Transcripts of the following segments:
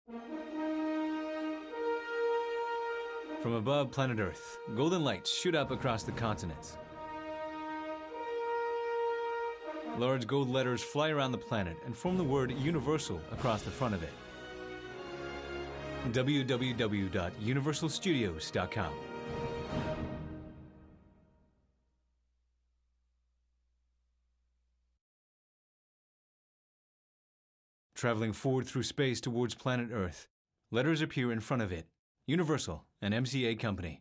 From above planet Earth, golden lights shoot up across the continents. Large gold letters fly around the planet and form the word Universal across the front of it. www.universalstudios.com. Traveling forward through space towards planet Earth, letters appear in front of it. Universal, an MCA company.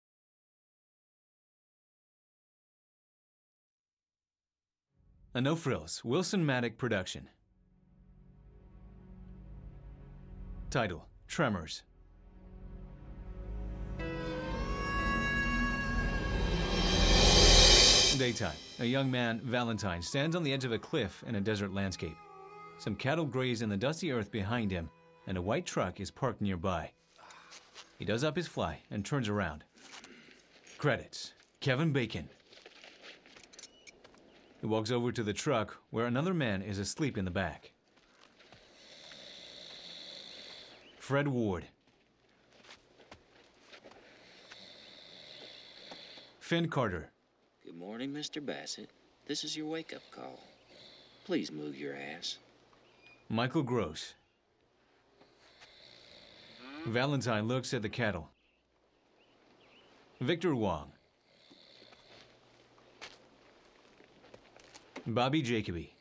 A No Frills, Wilson Maddock production. Title, Tremors. Daytime. A young man, Valentine, stands on the edge of a cliff in a desert landscape. Some cattle graze in the dusty earth behind him, and a white truck is parked nearby. He does up his fly and turns around. Credits, Kevin Bacon. He walks over to the truck where another man is asleep in the back. Fred Ward. Finn Carter. Good morning, Mr. Bassett. This is your wake-up call. Please move your ass. Michael Gross. Valentine looks at the cattle. Victor Wong. Bobby Jacoby.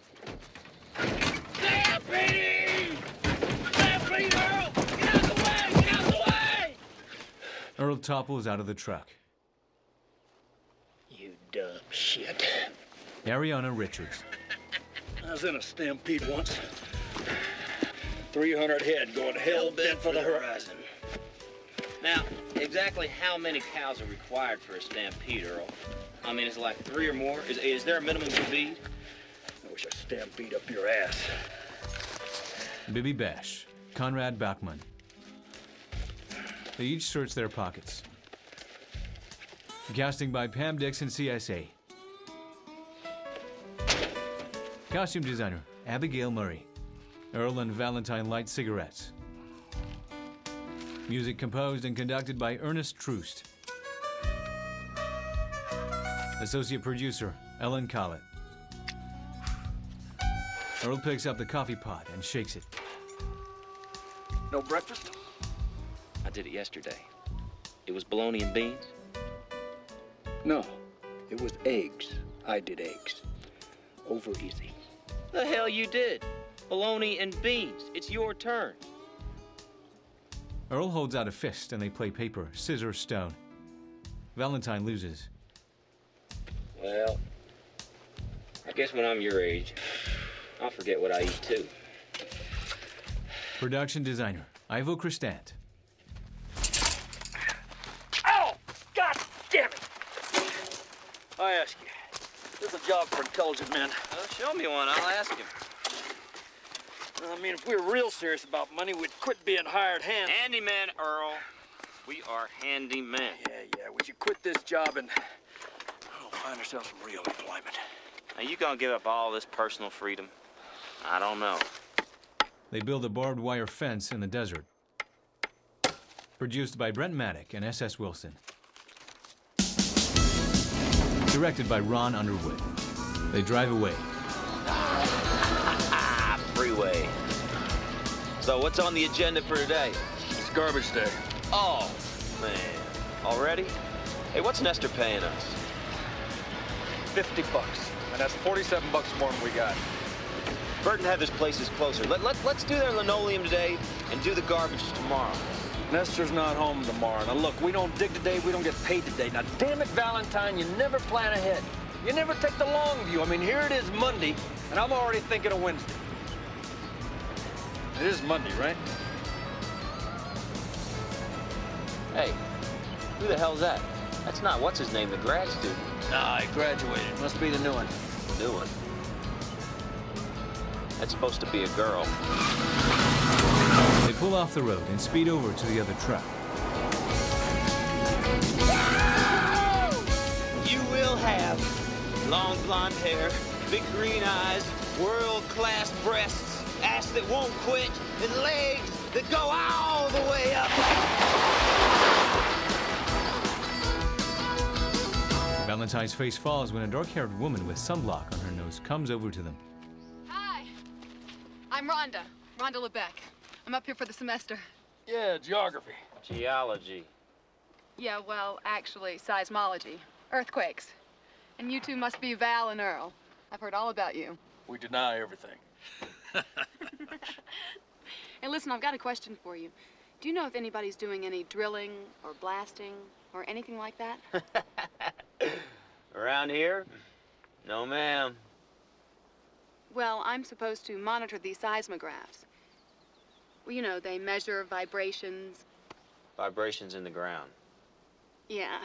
Damn, Petey! Damn, Petey, Earl! Get out of the way! Get out of the way! Earl topples out of the truck. You dumb shit. Ariana Richards. I was in a stampede once. 300 head going hell-bent for the horizon. Now, exactly how many cows are required for a stampede, Earl? I mean, is it like 3 or more? Is there a minimum speed? I wish I stampede up your ass. Bibby Bash. Conrad Bachman. They each search their pockets. Casting by Pam Dixon, CSA. Costume designer, Abigail Murray. Earl and Valentine light cigarettes. Music composed and conducted by Ernest Troost. Associate producer, Ellen Collett. Earl picks up the coffee pot and shakes it. No breakfast? I did it yesterday. It was bologna and beans. No, it was eggs. I did eggs. Over easy. The hell you did. Bologna and beans. It's your turn. Earl holds out a fist and they play paper, scissors, stone. Valentine loses. Well, I guess when I'm your age, I'll forget what I eat too. Production designer, Ivo Christant. Ow! God damn it! I ask you, this is a job for intelligent men. Well, show me one. I'll ask him. I mean, if we were real serious about money, we'd quit being hired hands. Handyman, Earl. We are handymen. Yeah, we should quit this job and find ourselves some real employment. Are you gonna give up all this personal freedom? I don't know. They build a barbed wire fence in the desert. Produced by Brent Maddock and S.S. Wilson. Directed by Ron Underwood. They drive away. Freeway. So what's on the agenda for today? It's garbage day. Oh, man. Already? Hey, what's Nestor paying us? $50, and that's $47 more than we got. Burton Heather's place is closer. Let's do their linoleum today and do the garbage tomorrow. Nestor's not home tomorrow. Now look, we don't dig today, we don't get paid today. Now damn it, Valentine, you never plan ahead. You never take the long view. I mean, here it is Monday, and I'm already thinking of Wednesday. It is Monday, right? Hey, who the hell's that? That's not what's-his-name, the grad student. Nah, he graduated. Must be the new one. New one? That's supposed to be a girl. They pull off the road and speed over to the other truck. You will have long blonde hair, big green eyes, world-class breasts, ass that won't quit, and legs that go all the way up. Valentine's face falls when a dark-haired woman with sunblock on her nose comes over to them. Hi, I'm Rhonda LeBeck. I'm up here for the semester. Yeah, geography. Geology. Yeah, well, actually, seismology. Earthquakes. And you two must be Val and Earl. I've heard all about you. We deny everything. Hey, listen, I've got a question for you. Do you know if anybody's doing any drilling or blasting or anything like that? Around here? No, ma'am. Well, I'm supposed to monitor these seismographs. Well, you know, they measure vibrations. Vibrations in the ground. Yeah.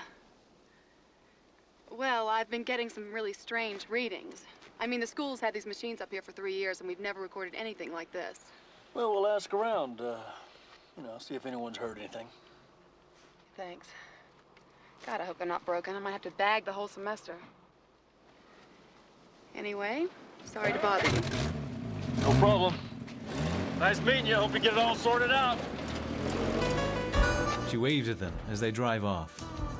Well, I've been getting some really strange readings. I mean, the school's had these machines up here for 3 years, and we've never recorded anything like this. Well, we'll ask around, see if anyone's heard anything. Thanks. God, I hope they're not broken. I might have to bag the whole semester. Anyway, sorry to bother you. No problem. Nice meeting you. Hope you get it all sorted out. She waves at them as they drive off.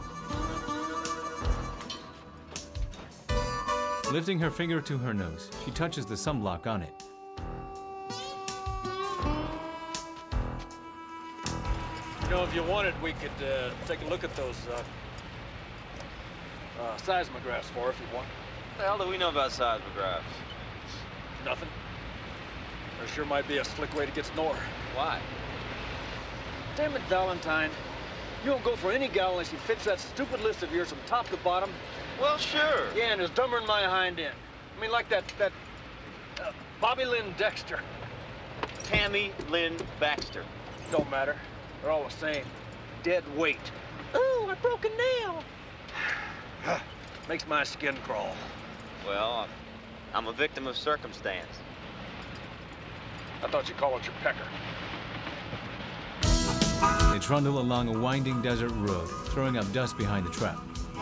Lifting her finger to her nose, she touches the sunblock on it. You know, if you wanted, we could take a look at those seismographs for if you want. What the hell do we know about seismographs? Nothing. There sure might be a slick way to get to know her. Why? Damn it, Valentine. You don't go for any gal unless she fits that stupid list of yours from top to bottom. Well, sure. Yeah, and is dumber than my hind end. I mean, like that Bobby Lynn Dexter. Tammy Lynn Baxter. Don't matter. They're all the same. Dead weight. Ooh, I broke a nail. Makes my skin crawl. Well, I'm a victim of circumstance. I thought you called it your pecker. They trundle along a winding desert road, throwing up dust behind the truck.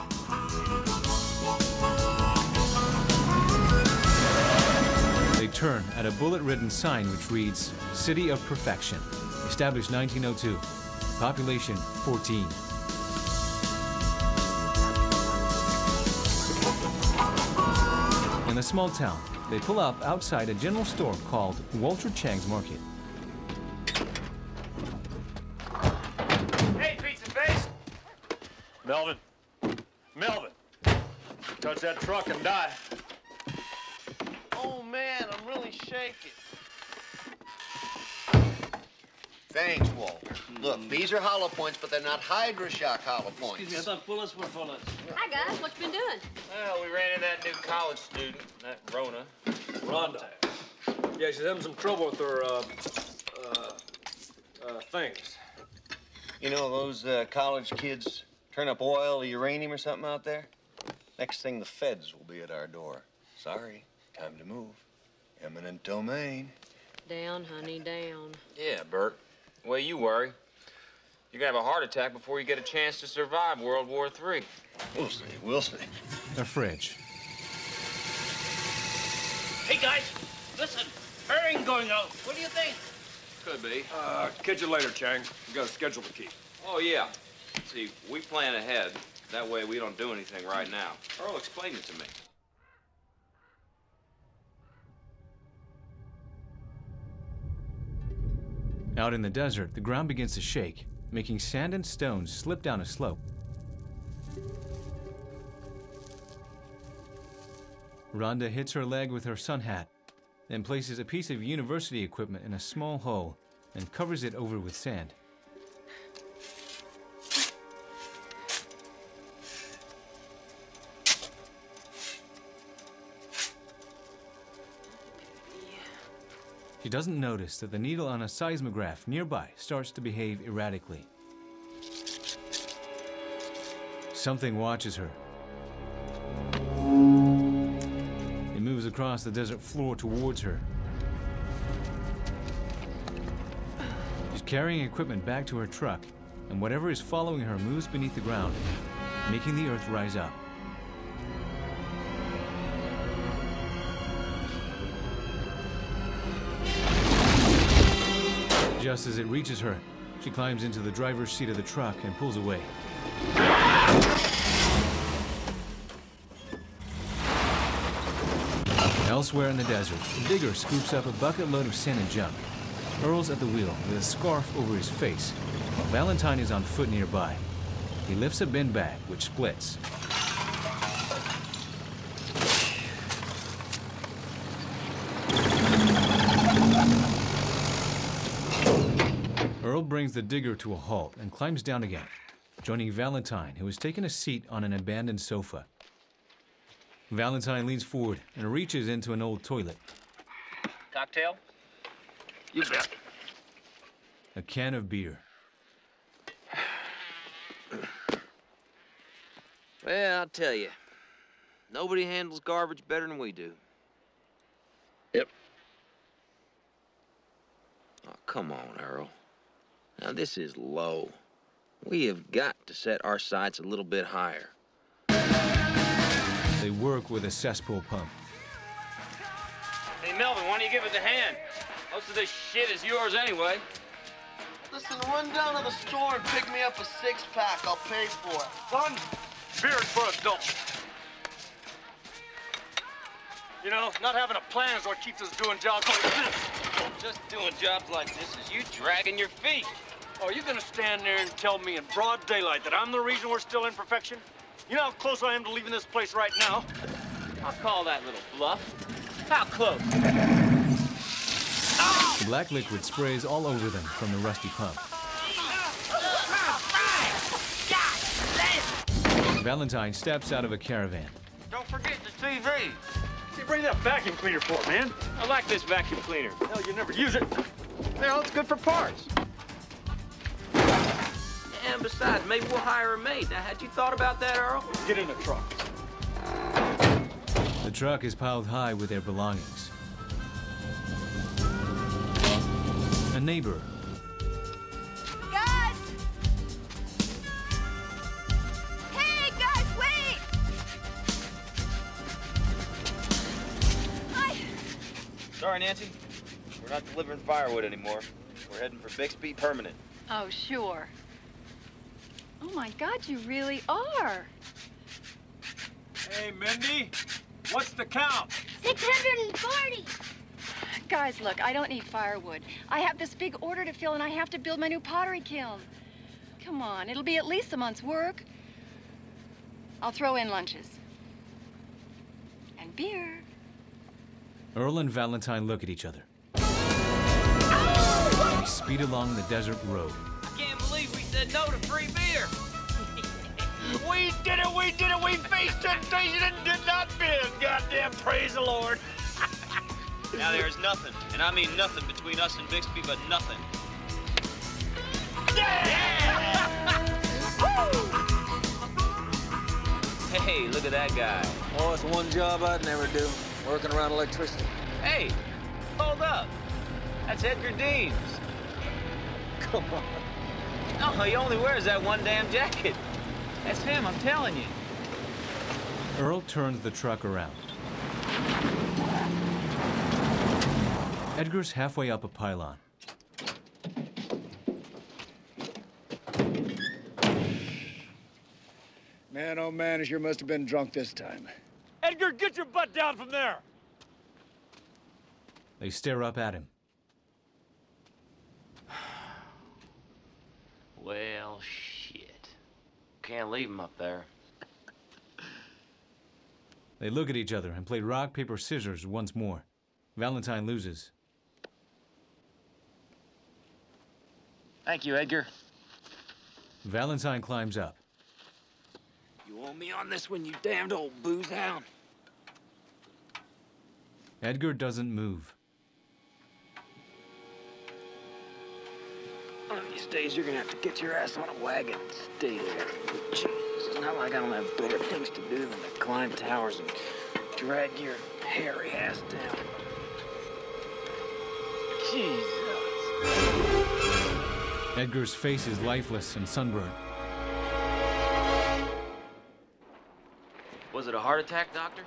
They turn at a bullet-ridden sign which reads, City of Perfection, established 1902, population 14. In a small town, they pull up outside a general store called Walter Chang's Market. Hey, pizza face! Melvin. Melvin. Touch that truck and die. Oh, man, I'm really shaking. Thanks, Walter. Look, these are hollow points, but they're not Hydra-Shock hollow points. Excuse me, I thought bullets were bullets. Hi, guys. What you been doing? Well, we ran into that new college student, that Rona. Rhonda. Yeah, she's having some trouble with her, things. You know, those college kids turn up oil or uranium or something out there? Next thing, the feds will be at our door. Sorry, time to move. Eminent domain. Down, honey, down. Yeah, Bert. The way you worry, you're gonna have a heart attack before you get a chance to survive World War III. We'll see, we'll see. A fridge. Hey, guys, listen. Herring going out. What do you think? Could be. Catch you later, Chang. We got a schedule to keep. Oh, yeah. See, we plan ahead. That way we don't do anything right now. Earl explained it to me. Out in the desert, the ground begins to shake, making sand and stones slip down a slope. Rhonda hits her leg with her sun hat, then places a piece of university equipment in a small hole and covers it over with sand. She doesn't notice that the needle on a seismograph nearby starts to behave erratically. Something watches her. It moves across the desert floor towards her. She's carrying equipment back to her truck, and whatever is following her moves beneath the ground, making the earth rise up. Just as it reaches her, she climbs into the driver's seat of the truck and pulls away. Elsewhere in the desert, the digger scoops up a bucket load of sand and junk. Earl's at the wheel with a scarf over his face, while Valentine is on foot nearby. He lifts a bin bag, which splits. Earl brings the digger to a halt and climbs down again, joining Valentine, who has taken a seat on an abandoned sofa. Valentine leans forward and reaches into an old toilet. Cocktail? You bet. A can of beer. Well, I'll tell you. Nobody handles garbage better than we do. Yep. Oh, come on, Earl. Now, this is low. We have got to set our sights a little bit higher. They work with a cesspool pump. Hey, Melvin, why don't you give us a hand? Most of this shit is yours anyway. Listen, run down to the store and pick me up a six-pack. I'll pay for it. Son, beer's for adults. You know, not having a plan is what keeps us doing jobs like this. Just doing jobs like this is you dragging your feet. Oh, you gonna stand there and tell me in broad daylight that I'm the reason we're still in perfection? You know how close I am to leaving this place right now? I'll call that little bluff. How close? The black liquid sprays all over them from the rusty pump. Valentine steps out of a caravan. Don't forget the TV. You bring that vacuum cleaner for, man. I like this vacuum cleaner. Hell, you never use it. Well, it's good for parts. And besides, maybe we'll hire a maid. Now, had you thought about that, Earl? Get in the truck. The truck is piled high with their belongings. A neighbor. Guys! Hey, guys, wait! Sorry, Nancy. We're not delivering firewood anymore. We're heading for Bixby permanent. Oh, sure. Oh, my God, you really are. Hey, Mindy, what's the count? 640. Guys, look, I don't need firewood. I have this big order to fill, and I have to build my new pottery kiln. Come on, it'll be at least a month's work. I'll throw in lunches. And beer. Earl and Valentine look at each other. They speed along the desert road. I can't believe we said no to free beer. We did it, we did it, we faced temptation and did not bend. Goddamn, praise the Lord. Now there's nothing, and I mean nothing, between us and Bixby, but nothing. Hey, look at that guy. Oh, it's one job I'd never do, working around electricity. Hey, hold up. That's Edgar Deems. Come on. No, he only wears that one damn jacket. That's him, I'm telling you. Earl turns the truck around. Edgar's halfway up a pylon. Man, oh man, you sure must have been drunk this time. Edgar, get your butt down from there. They stare up at him. Well, shit. Can't leave him up there. They look at each other and play rock, paper, scissors once more. Valentine loses. Thank you, Edgar. Valentine climbs up. You want me on this one, you damned old booze hound? Edgar doesn't move. One of these days, you're gonna have to get your ass on a wagon and stay there. Jeez, it's not like I don't have better things to do than to climb towers and drag your hairy ass down. Jesus. Edgar's face is lifeless and sunburned. Was it a heart attack, Doctor?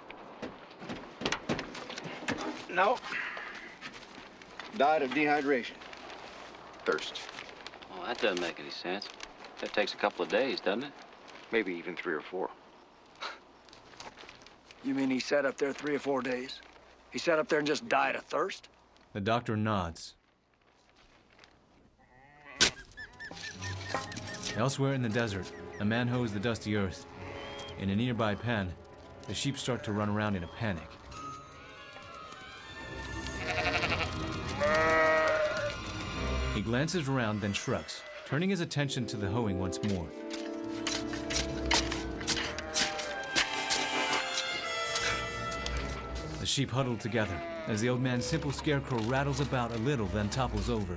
No. Died of dehydration. thirst. Oh, that doesn't make any sense. That takes a couple of days, doesn't it? Maybe even 3 or 4. You mean he sat up there 3 or 4 days? He sat up there and just died of thirst? The doctor nods. Elsewhere in the desert, a man hoes the dusty earth. In a nearby pen, the sheep start to run around in a panic. He glances around, then shrugs, turning his attention to the hoeing once more. The sheep huddle together as the old man's simple scarecrow rattles about a little, then topples over.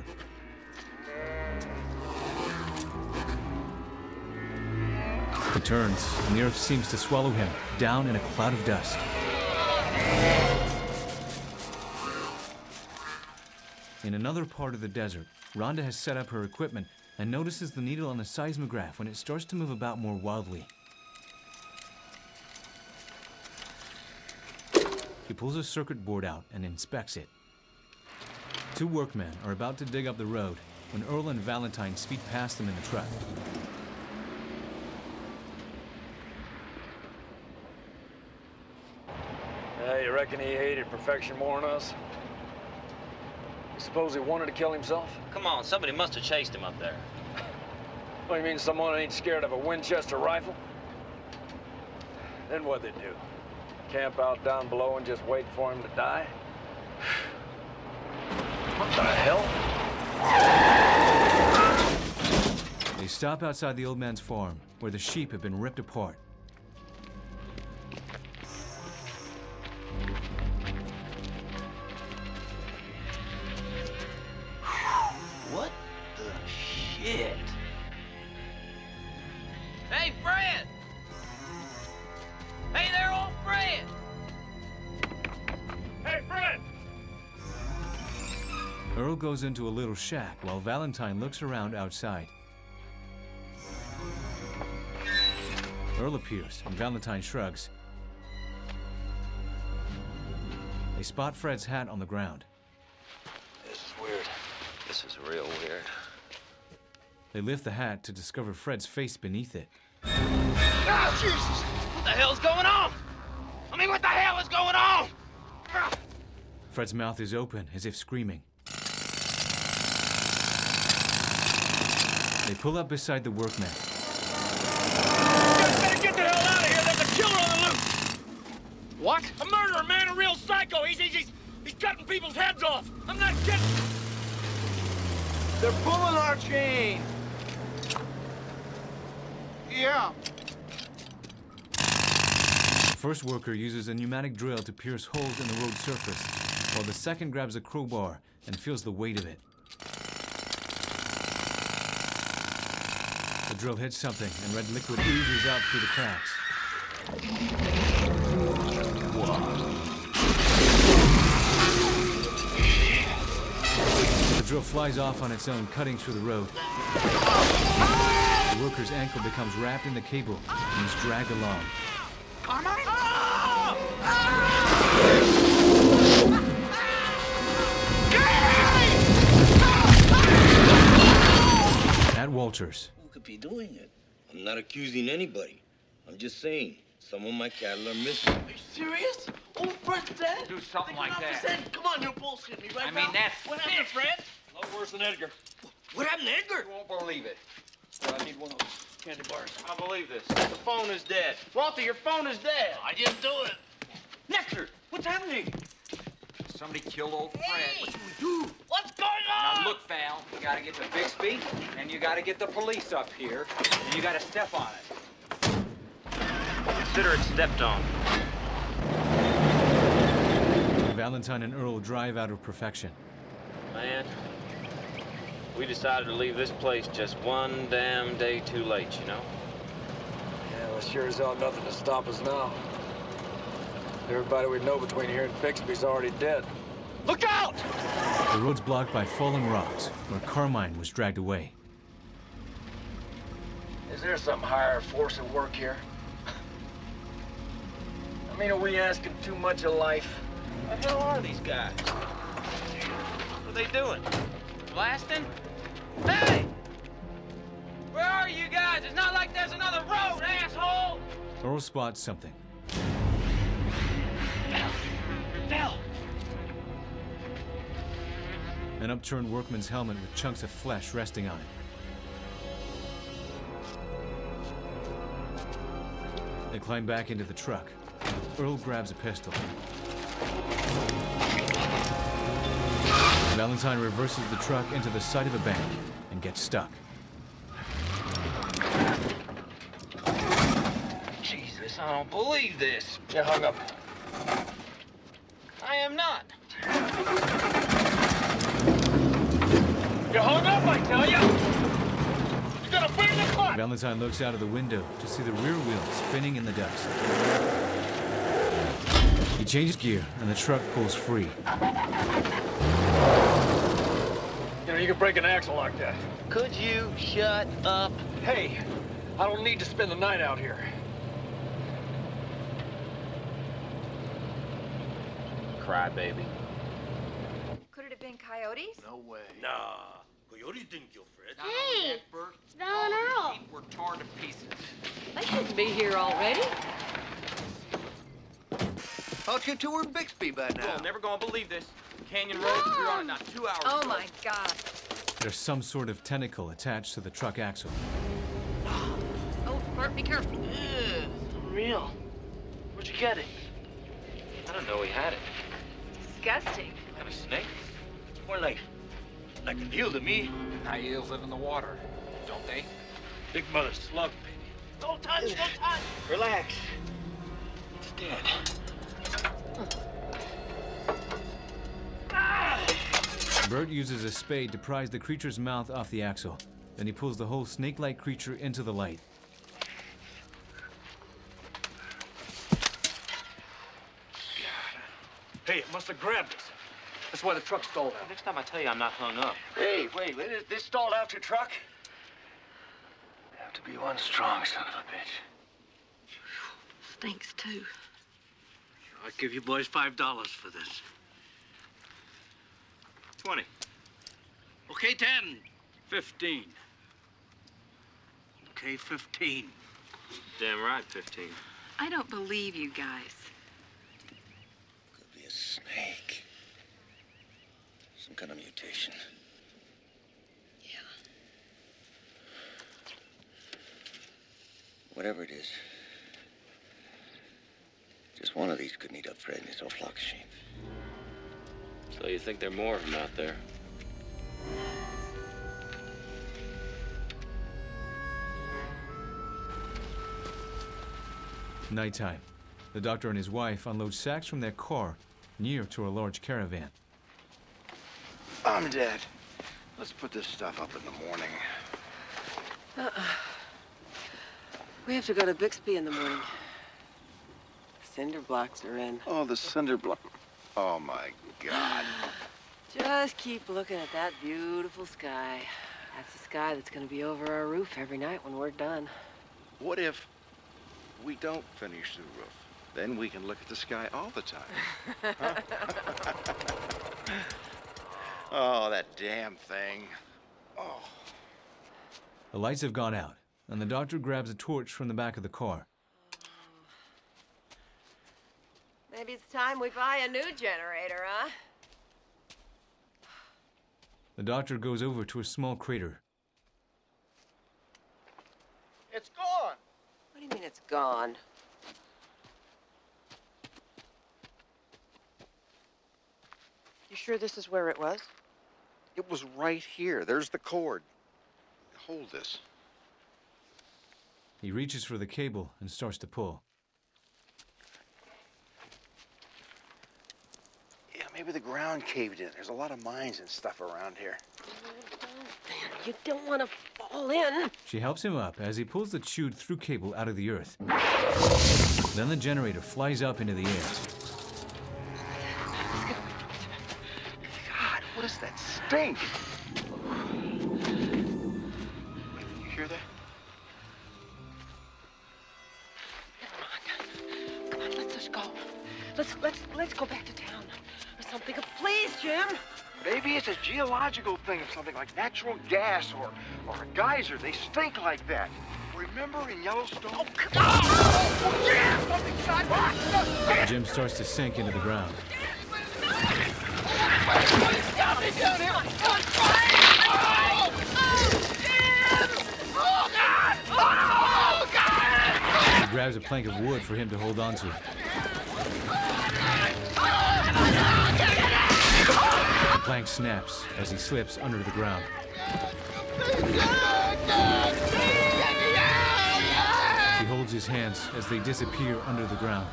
He turns, and the earth seems to swallow him down in a cloud of dust. In another part of the desert, Rhonda has set up her equipment and notices the needle on the seismograph when it starts to move about more wildly. He pulls a circuit board out and inspects it. 2 workmen are about to dig up the road when Earl and Valentine speed past them in the truck. You reckon he hated perfection more than us? You suppose he wanted to kill himself? Come on, somebody must have chased him up there. What, you mean someone ain't scared of a Winchester rifle? Then what'd they do? Camp out down below and just wait for him to die? What the hell? They stop outside the old man's farm, where the sheep have been ripped apart. What the shit? Hey, Fred! Hey there, old Fred! Hey, Fred! Earl goes into a little shack while Valentine looks around outside. Earl appears, and Valentine shrugs. They spot Fred's hat on the ground. This is weird. This is real weird. They lift the hat to discover Fred's face beneath it. Ah, Jesus! What the hell's going on? I mean, what the hell is going on? Fred's mouth is open, as if screaming. They pull up beside the workmen. Better get the hell out of here! There's a killer on the loose! What? A murderer, man, a real psycho! He's cutting people's heads off! I'm not kidding! They're pulling our chain. Yeah. The first worker uses a pneumatic drill to pierce holes in the road surface, while the second grabs a crowbar and feels the weight of it. The drill hits something, and red liquid oozes out through the cracks. The drill flies off on its own, cutting through the road. The worker's ankle becomes wrapped in the cable, and he's dragged along. At Walters. Who could be doing it? I'm not accusing anybody. I'm just saying, some of my cattle are missing. Are you serious? Old Fred's dead? Do something like that. Come on, you're bullshitting me, right? I mean, pal? that's What happened, Fred? A lot worse than Edgar. What happened to Edgar? You won't believe it. I need one of those candy bars. I believe this. The phone is dead. Walter, your phone is dead. I didn't do it. Nectar, what's happening? Somebody killed old Fred. What should we do? What's going on? Now look, Val, you gotta get to Bixby, and you gotta get the police up here, and you gotta step on it. Consider it stepped on. Valentine and Earl drive out of perfection. Man, we decided to leave this place just one damn day too late, you know? Yeah, well, sure as hell nothing to stop us now. Everybody we know between here and Bixby's already dead. Look out! The road's blocked by fallen rocks, where Carmine was dragged away. Is there some higher force at work here? I mean, are we asking too much of life? What the hell are these guys? What are they doing? Blasting? guys. It's not like there's another road, asshole! Earl spots something. Phil! An upturned workman's helmet with chunks of flesh resting on it. They climb back into the truck. Earl grabs a pistol. Valentine reverses the truck into the side of a bank and gets stuck. Jesus, I don't believe this. You hung up. I am not. You hung up, I tell you! You gotta burn the clock! Valentine looks out of the window to see the rear wheel spinning in the dust. He changes gear and the truck pulls free. You know, you could break an axle like that. Could you shut up? Hey, I don't need to spend the night out here. Cry, baby. Could it have been coyotes? No way. Nah, coyotes didn't kill Fred. Hey, Bert. it's Val and Earl. We're torn to pieces. They shouldn't be here already. Thought you two were in Bixby by now. Well, never gonna believe this. Canyon Road, we were on it not 2 hours Oh ago. my God. There's some sort of tentacle attached to the truck axle. Oh, Bert, be careful. Yeah, real. Where'd you get it? I don't know he had it. Disgusting. Got a snake? More like a deal to me. Now eels live in the water, don't they? Big mother slug, baby. Don't touch, don't touch. Relax. It's dead. Bert uses a spade to prise the creature's mouth off the axle. Then he pulls the whole snake-like creature into the light. Hey, it must have grabbed us. That's why the truck stalled out. Next time I tell you I'm not hung up. Hey, wait, this stalled out your truck? Have to be one strong son of a bitch. Stinks, too. I'll give you boys $5 for this. 20. Okay, 10. 15. Okay, 15. Damn right, 15. I don't believe you guys. Could be a snake. Some kind of mutation. Yeah. Whatever it is. Just one of these could eat up Fred and his whole flock of sheep. So you think there are more of them out there? Nighttime. The doctor and his wife unload sacks from their car near to a large caravan. I'm dead. Let's put this stuff up in the morning. We have to go to Bixby in the morning. Cinder blocks are in. Oh, the cinder block. Oh, my God. Just keep looking at that beautiful sky. That's the sky that's going to be over our roof every night when we're done. What if we don't finish the roof? Then we can look at the sky all the time. Huh? Oh, that damn thing. Oh. The lights have gone out, and the doctor grabs a torch from the back of the car. Maybe it's time we buy a new generator, huh? The doctor goes over to a small crater. It's gone. What do you mean it's gone? You sure this is where it was? It was right here. There's the cord. Hold this. He reaches for the cable and starts to pull. Yeah, maybe the ground caved in. There's a lot of mines and stuff around here. You don't want to fall in. She helps him up as he pulls the chewed through cable out of the earth. Then the generator flies up into the air. God, what is that stink? You hear that? Come on, let's just go. Let's go back to town or something. Please, Jim. Maybe it's a geological thing, something like natural gas or a geyser. They stink like that. Remember in Yellowstone? Oh, come on! Oh, yeah! Something shot me! Jim starts to sink into the ground. Stop me down here! I'm trying! Oh! Jim! Oh, God! Oh, God! He grabs a plank of wood for him to hold on to. The plank snaps as he slips under the ground. He holds his hands as they disappear under the ground.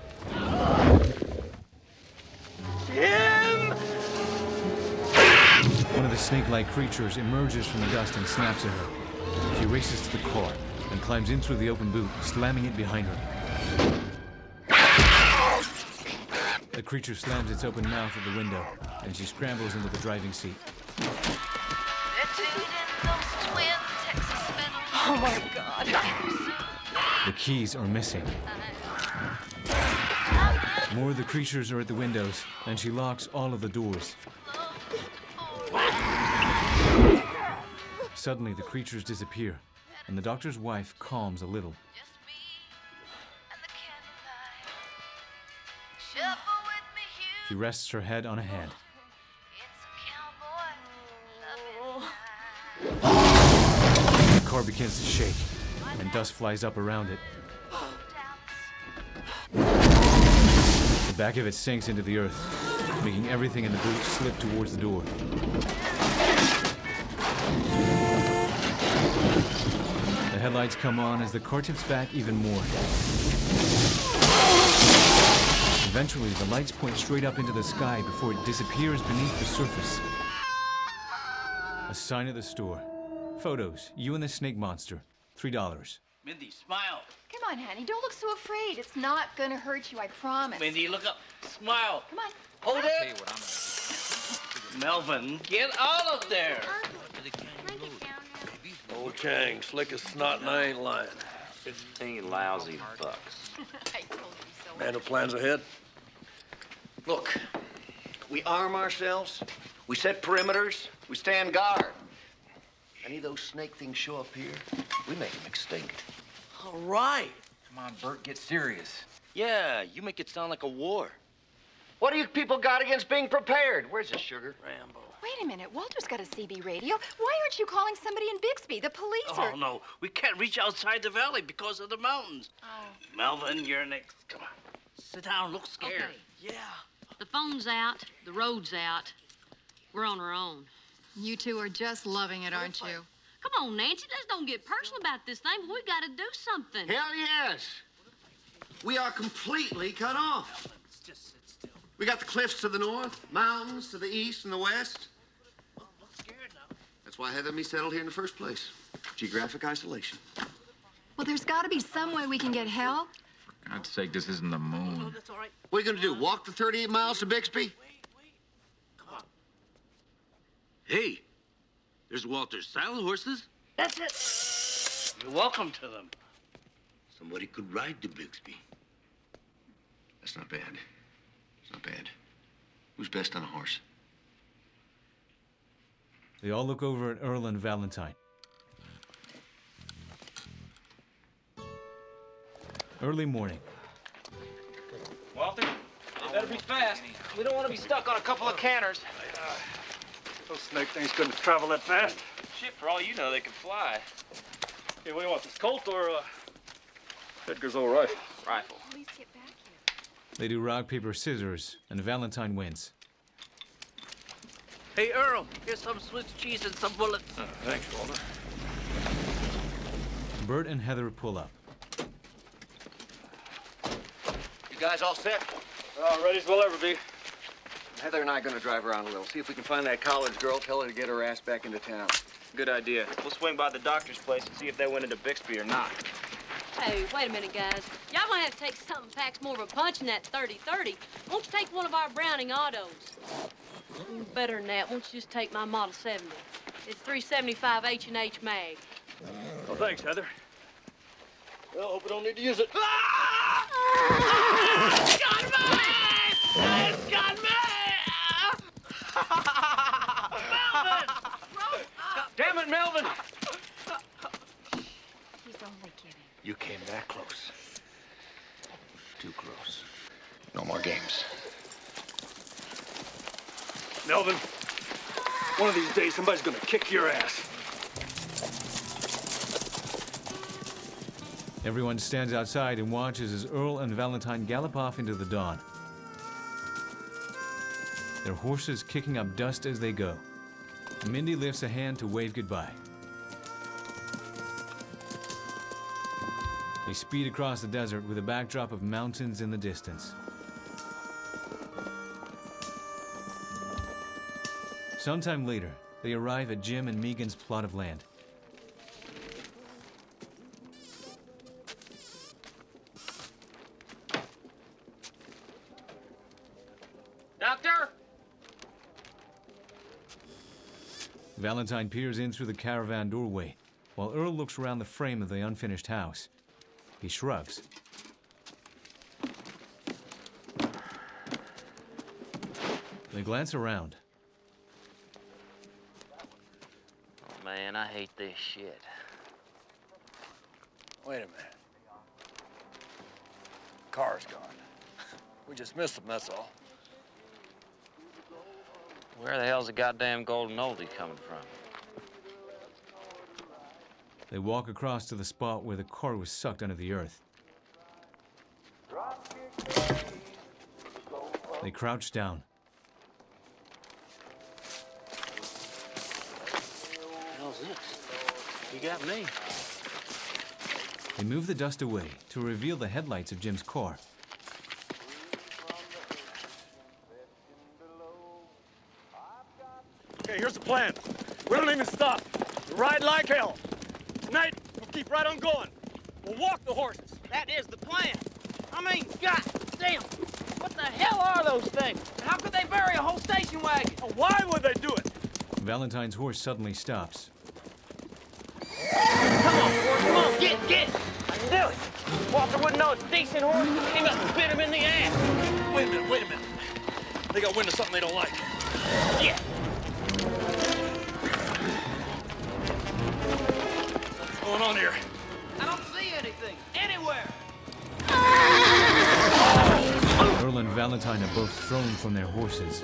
Jim! One of the snake-like creatures emerges from the dust and snaps at her. She races to the car and climbs in through the open boot, slamming it behind her. The creature slams its open mouth at the window, and she scrambles into the driving seat. Oh my God. The keys are missing. More of the creatures are at the windows, and she locks all of the doors. Suddenly, the creatures disappear, and the doctor's wife calms a little. She rests her head on a hand. The car begins to shake, and dust flies up around it. The back of it sinks into the earth, making everything in the boot slip towards the door. The headlights come on as the car tips back even more. Eventually, the lights point straight up into the sky before it disappears beneath the surface. A sign at the store. Photos, you and the snake monster. $3. Mindy, smile. Come on, honey. Don't look so afraid. It's not gonna hurt you, I promise. Mindy, look up. Smile. Come on. Hold I'll it. tell you what Melvin, get out of there. Old Chang, slick as snot, and I ain't lying. 15 lousy bucks. I told you so. Man who plans ahead. Look, we arm ourselves, we set perimeters, we stand guard. Any of those snake things show up here, we make them extinct. All right. Come on, Bert, get serious. Yeah, you make it sound like a war. What do you people got against being prepared? Where's the sugar? Rambo. Wait a minute. Walter's got a CB radio. Why aren't you calling somebody in Bixby? The police are... Oh, no. We can't reach outside the valley because of the mountains. Oh. Melvin, you're next. Come on. Sit down. Look scared. Okay. Yeah. The phone's out. The road's out. We're on our own. You two are just loving it, aren't you? Come on, Nancy. Let's don't get personal about this thing, but we got to do something. Hell yes. We are completely cut off. Just sit still. We got the cliffs to the north, mountains to the east and the west. I'm scared now. That's why I had me settled here in the first place. Geographic isolation. Well, there's got to be some way we can get help. For God's sake, this isn't the moon. No, that's all right. What are you going to do, walk the 38 miles to Bixby? Come on. Hey, there's Walter's saddle horses. That's it. You're welcome to them. Somebody could ride to Bixby. That's not bad. It's not bad. Who's best on a horse? They all look over at Earl and Valentine. Early morning. Walter, you better be fast. We don't want to be stuck on a couple of canners. Those snake things couldn't travel that fast. Shit, for all you know, they could fly. Hey, what do you want, this Colt or Edgar's old rifle? Rifle. Please get back here. They do rock, paper, scissors, and Valentine wins. Hey, Earl, here's some Swiss cheese and some bullets. Thanks, Walter. Bert and Heather pull up. You guys all set? Ready as we'll ever be. Heather and I are going to drive around a little, see if we can find that college girl, tell her to get her ass back into town. Good idea. We'll swing by the doctor's place and see if they went into Bixby or not. Hey, wait a minute, guys. Y'all gonna have to take something packs more of a punch than that 30-30. Won't you take one of our Browning autos? Better than that, won't you just take my Model 70? It's 375 H&H mag. Oh, thanks, Heather. Well, hope we don't need to use it. It's got me! It's got me! Melvin! Damn it, Melvin! He's all that close. Too close. No more games. Melvin, one of these days somebody's gonna kick your ass. Everyone stands outside and watches as Earl and Valentine gallop off into the dawn. Their horses kicking up dust as they go. Mindy lifts a hand to wave goodbye. They speed across the desert with a backdrop of mountains in the distance. Sometime later, they arrive at Jim and Megan's plot of land. Doctor? Valentine peers in through the caravan doorway, while Earl looks around the frame of the unfinished house. He shrugs. They glance around. Oh, man, I hate this shit. Wait a minute. Car's gone. We just missed them, that's all. Where the hell's the goddamn golden oldie coming from? They walk across to the spot where the car was sucked under the earth. They crouch down. What the hell's this? You got me. They move the dust away to reveal the headlights of Jim's car. Okay, here's the plan. We don't even stop. We ride like hell. Tonight, we'll keep right on going. We'll walk the horses. That is the plan. I mean, God damn. What the hell are those things? And how could they bury a whole station wagon? Why would they do it? Valentine's horse suddenly stops. Come on, Ford, come on, get. I can do it. Walter wouldn't know it's a decent horse. He must have bit him in the ass. Wait a minute. They got wind of something they don't like. Yeah. What's going on here? I don't see anything. Anywhere. Earl and Valentine are both thrown from their horses.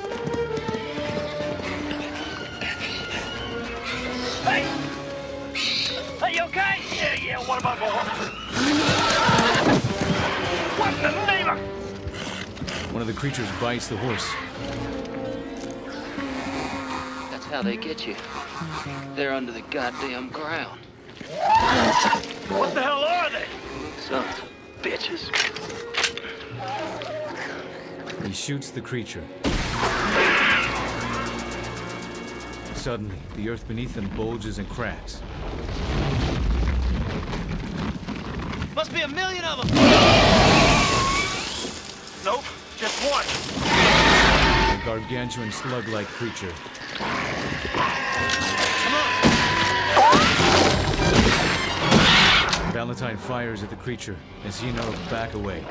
Hey! Hey, you okay? Yeah, what about the horse? What in the name of... One of the creatures bites the horse. That's how they get you. They're under the goddamn ground. What the hell are they? Sons of bitches. He shoots the creature. Suddenly, the earth beneath them bulges and cracks. Must be a million of them. Nope, just one. A gargantuan slug-like creature. Valentine fires at the creature as he and Earl back away.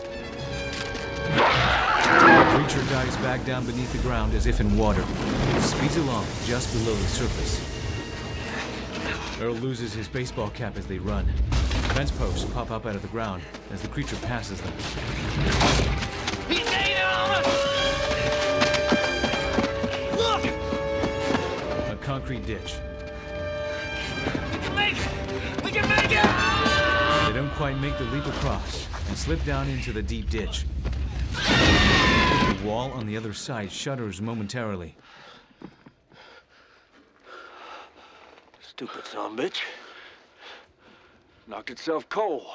The creature dives back down beneath the ground as if in water. It speeds along just below the surface. Earl loses his baseball cap as they run. Fence posts pop up out of the ground as the creature passes them. He's gaining on us! Look! A concrete ditch. We can make it! We can make it! They don't quite make the leap across and slip down into the deep ditch. The wall on the other side shudders momentarily. Stupid son of a bitch. Knocked itself cold.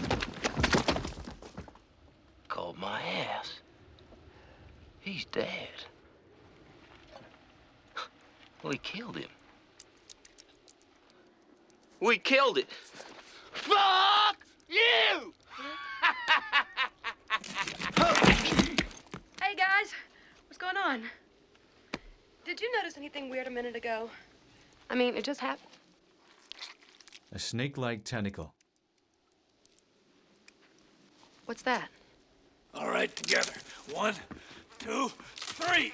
Called my ass. He's dead. We killed him. We killed it. Fuck you! Hey, guys. What's going on? Did you notice anything weird a minute ago? I mean, it just happened. A snake-like tentacle. What's that? All right, together. 1, 2, 3.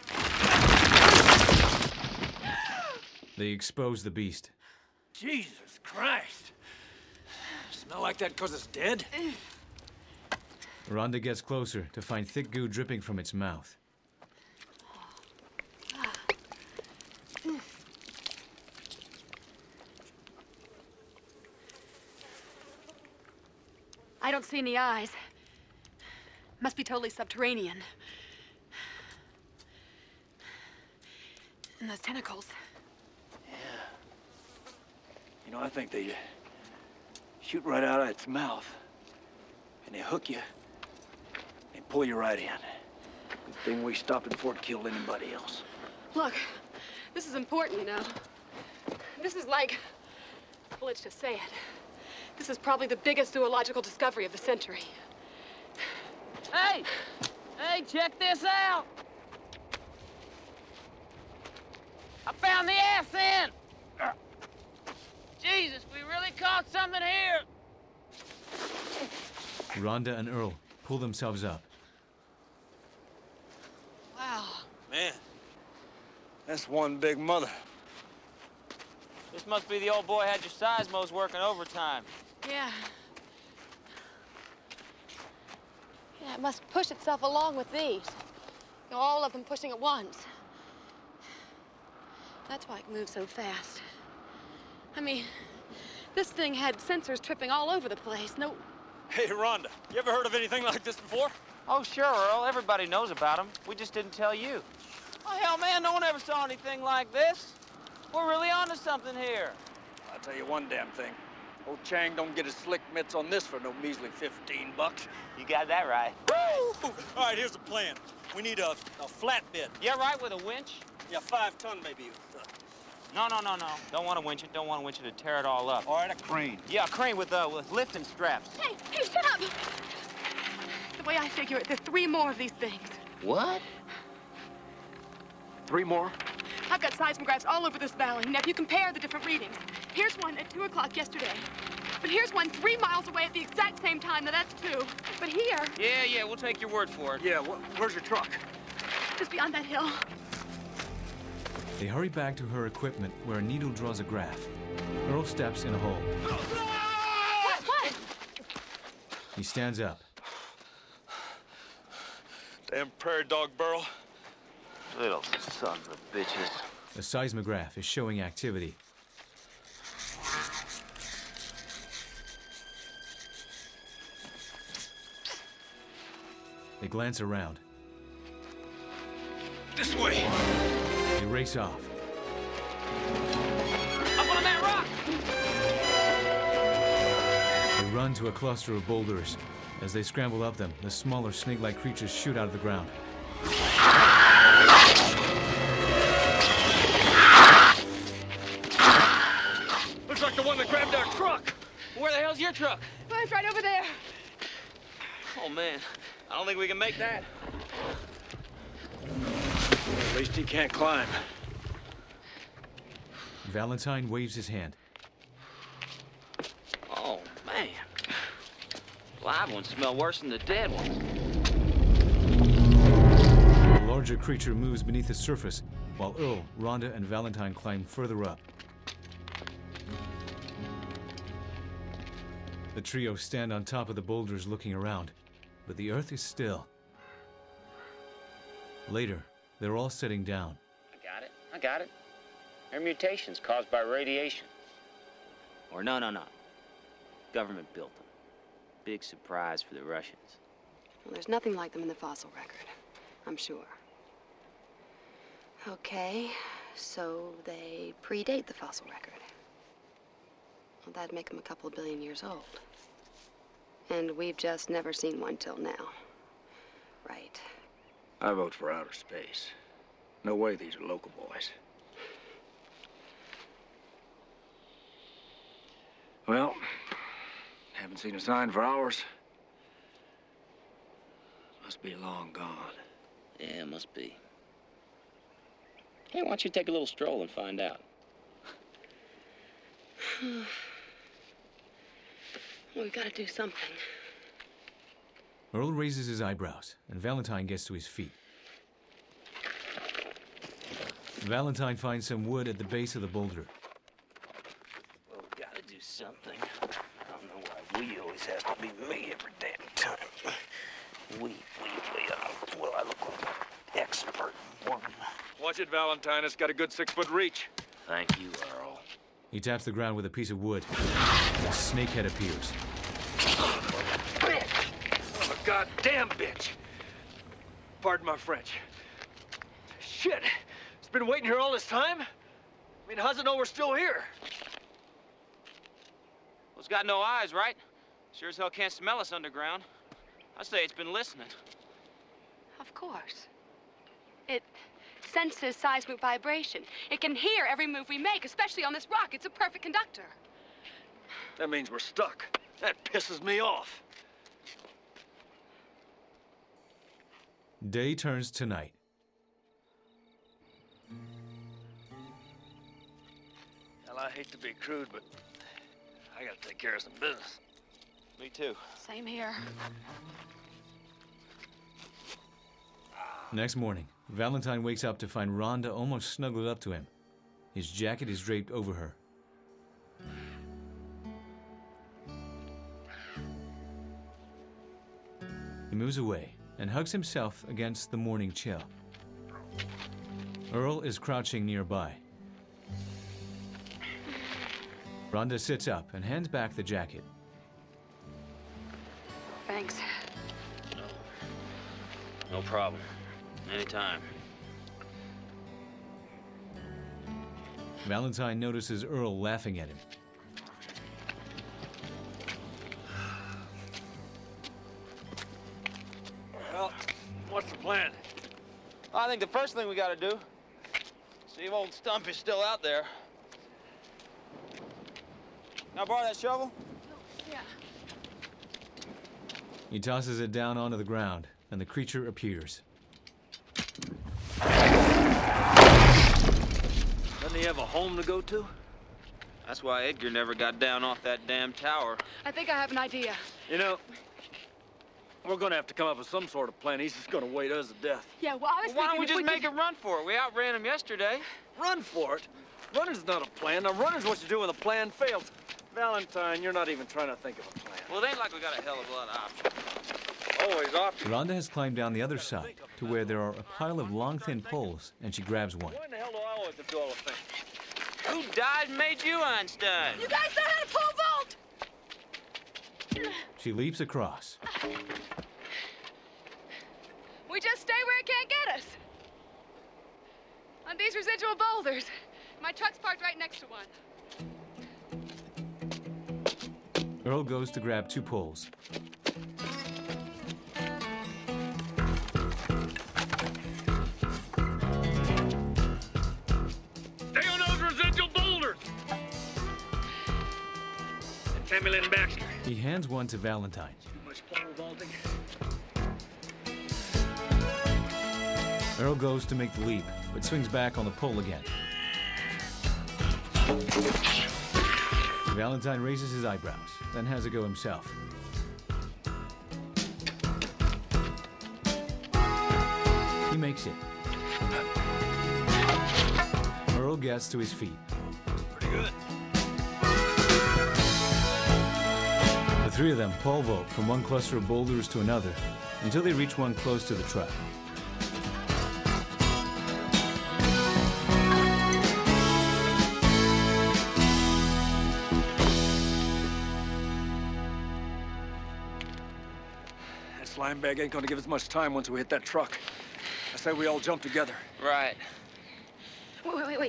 They expose the beast. Jesus Christ. Smell like that 'cause it's dead? Rhonda gets closer to find thick goo dripping from its mouth. I don't see any eyes. Must be totally subterranean. And those tentacles. You know, I think they shoot right out of its mouth. And they hook you. They pull you right in. Good thing we stopped it before it killed anybody else. Look, this is important, you know. This is like, well, let's just say it. This is probably the biggest zoological discovery of the century. Hey! Hey, check this out! I found the ass end! Jesus, we really caught something here! Rhonda and Earl pull themselves up. Wow. Man, that's one big mother. This must be the old boy had your seismos working overtime. Yeah. Yeah, it must push itself along with these. You know, all of them pushing at once. That's why it moves so fast. I mean, this thing had sensors tripping all over the place. No. Hey, Rhonda, you ever heard of anything like this before? Oh, sure, Earl. Everybody knows about them. We just didn't tell you. Oh, hell, man, no one ever saw anything like this. We're really onto something here. I'll tell you one damn thing. Old Chang don't get his slick mitts on this for no measly $15. You got that right. Woo! All right, here's the plan. We need a flatbed. Yeah, right, with a winch? Yeah, 5 ton maybe. No. Don't want to winch it. Don't want to winch it to tear it all up. All right, a crane. Yeah, a crane with lifting straps. Hey, shut up! The way I figure it, there's 3 more of these things. What? 3 more? I've got seismographs all over this valley. Now, if you compare the different readings, here's one at 2 o'clock yesterday. But here's one 3 miles away at the exact same time. Now, that's 2. But here... Yeah, we'll take your word for it. Yeah, where's your truck? Just beyond that hill. They hurry back to her equipment where a needle draws a graph. Earl steps in a hole. What? He stands up. Damn prairie dog burrow. Little sons of bitches. The seismograph is showing activity. They glance around. This way. They race off. Up on that rock! They run to a cluster of boulders. As they scramble up them, the smaller snake-like creatures shoot out of the ground. Looks like the one that grabbed our truck. Where the hell's your truck? Oh, it's right over there. Oh, man. I don't think we can make that. At least he can't climb. Valentine waves his hand. Oh, man. Live ones smell worse than the dead ones. The larger creature moves beneath the surface, while Earl, Rhonda, and Valentine climb further up. The trio stand on top of the boulders looking around, but the earth is still. Later, they're all sitting down. I got it. They're mutations caused by radiation. Or no. Government built them. Big surprise for the Russians. Well, there's nothing like them in the fossil record, I'm sure. Okay, so they predate the fossil record. Well, that'd make them a couple of billion years old. And we've just never seen one till now. Right. I vote for outer space. No way these are local boys. Well, haven't seen a sign for hours. Must be long gone. Yeah, must be. Hey, why don't you take a little stroll and find out? Well, we've got to do something. Earl raises his eyebrows, and Valentine gets to his feet. Valentine finds some wood at the base of the boulder. Well, we've got to do something. We always have to be me every damn time. Well, I look like an expert one. Watch it, Valentine. It's got a good 6-foot reach. Thank you, Earl. He taps the ground with a piece of wood. A snake head appears. Bitch! Oh, a goddamn bitch! Pardon my French. Shit! It's been waiting here all this time? I mean, how's it know we're still here? Well, it's got no eyes, right? Sure as hell can't smell us underground. I say it's been listening. Of course. It senses seismic vibration. It can hear every move we make, especially on this rock. It's a perfect conductor. That means we're stuck. That pisses me off. Day turns to night. Well, I hate to be crude, but I gotta take care of some business. Me too. Same here. Next morning, Valentine wakes up to find Rhonda almost snuggled up to him. His jacket is draped over her. He moves away and hugs himself against the morning chill. Earl is crouching nearby. Rhonda sits up and hands back the jacket. Thanks. No problem. Anytime. Valentine notices Earl laughing at him. Well, what's the plan? I think the first thing we gotta do, see if old Stump is still out there. Can I borrow that shovel? Yeah. He tosses it down onto the ground, and the creature appears. Doesn't he have a home to go to? That's why Edgar never got down off that damn tower. I think I have an idea. You know, we're gonna have to come up with some sort of plan. He's just gonna wait us to death. Yeah, well, I was Why don't thinking we if just we make could... a run for it? We outran him yesterday. Run for it? Running's not a plan. Now, running's what you do when the plan fails. Valentine, you're not even trying to think of a plan. Well, it ain't like we got a hell of a lot of options. Always options. Rhonda has climbed down the other side to where there are a pile of long, thin poles, and she grabs one. Why in the hell do I always have to do all the things? Who died and made you Einstein? You guys know how to pole vault! She leaps across. We just stay where it can't get us. On these residual boulders. My truck's parked right next to one. Earl goes to grab two poles. Stay on those residual boulders! And Tammy Lynn Baxter. He hands one to Valentine. Too much pole vaulting. Earl goes to make the leap, but swings back on the pole again. Valentine raises his eyebrows, then has a go himself. He makes it. Earl gets to his feet. Pretty good. The three of them pole vault from one cluster of boulders to another until they reach one close to the truck. Slime bag ain't gonna give us much time once we hit that truck. I say we all jump together. Right. Wait.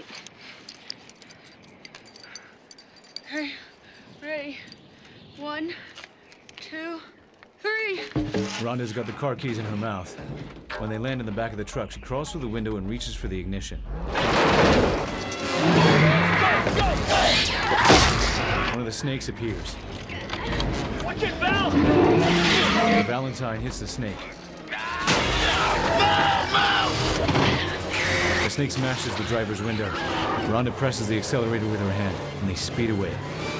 Okay, ready. 1, 2, 3. Rhonda's got the car keys in her mouth. When they land in the back of the truck, she crawls through the window and reaches for the ignition. One of the snakes appears. Watch it, Val! Valentine hits the snake. The snake smashes the driver's window. Rhonda presses the accelerator with her hand, and they speed away.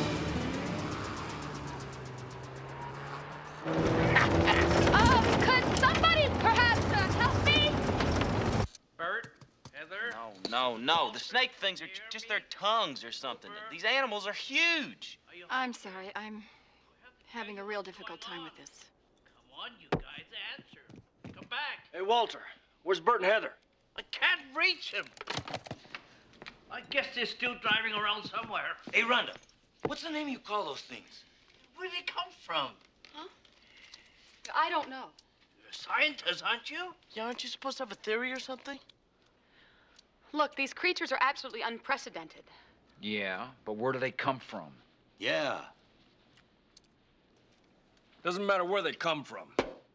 Could somebody perhaps help me? Bert? Heather? No. The snake things are just their tongues or something. These animals are huge. I'm sorry, I'm Having a real difficult time with this. Come on, you guys, answer. Come back. Hey, Walter, where's Bert and Heather? I can't reach him. I guess they're still driving around somewhere. Hey, Rhonda, what's the name you call those things? Where'd they come from? Huh? I don't know. You're a scientist, aren't you? Yeah, aren't you supposed to have a theory or something? Look, these creatures are absolutely unprecedented. Yeah, but where do they come from? Yeah. Doesn't matter where they come from.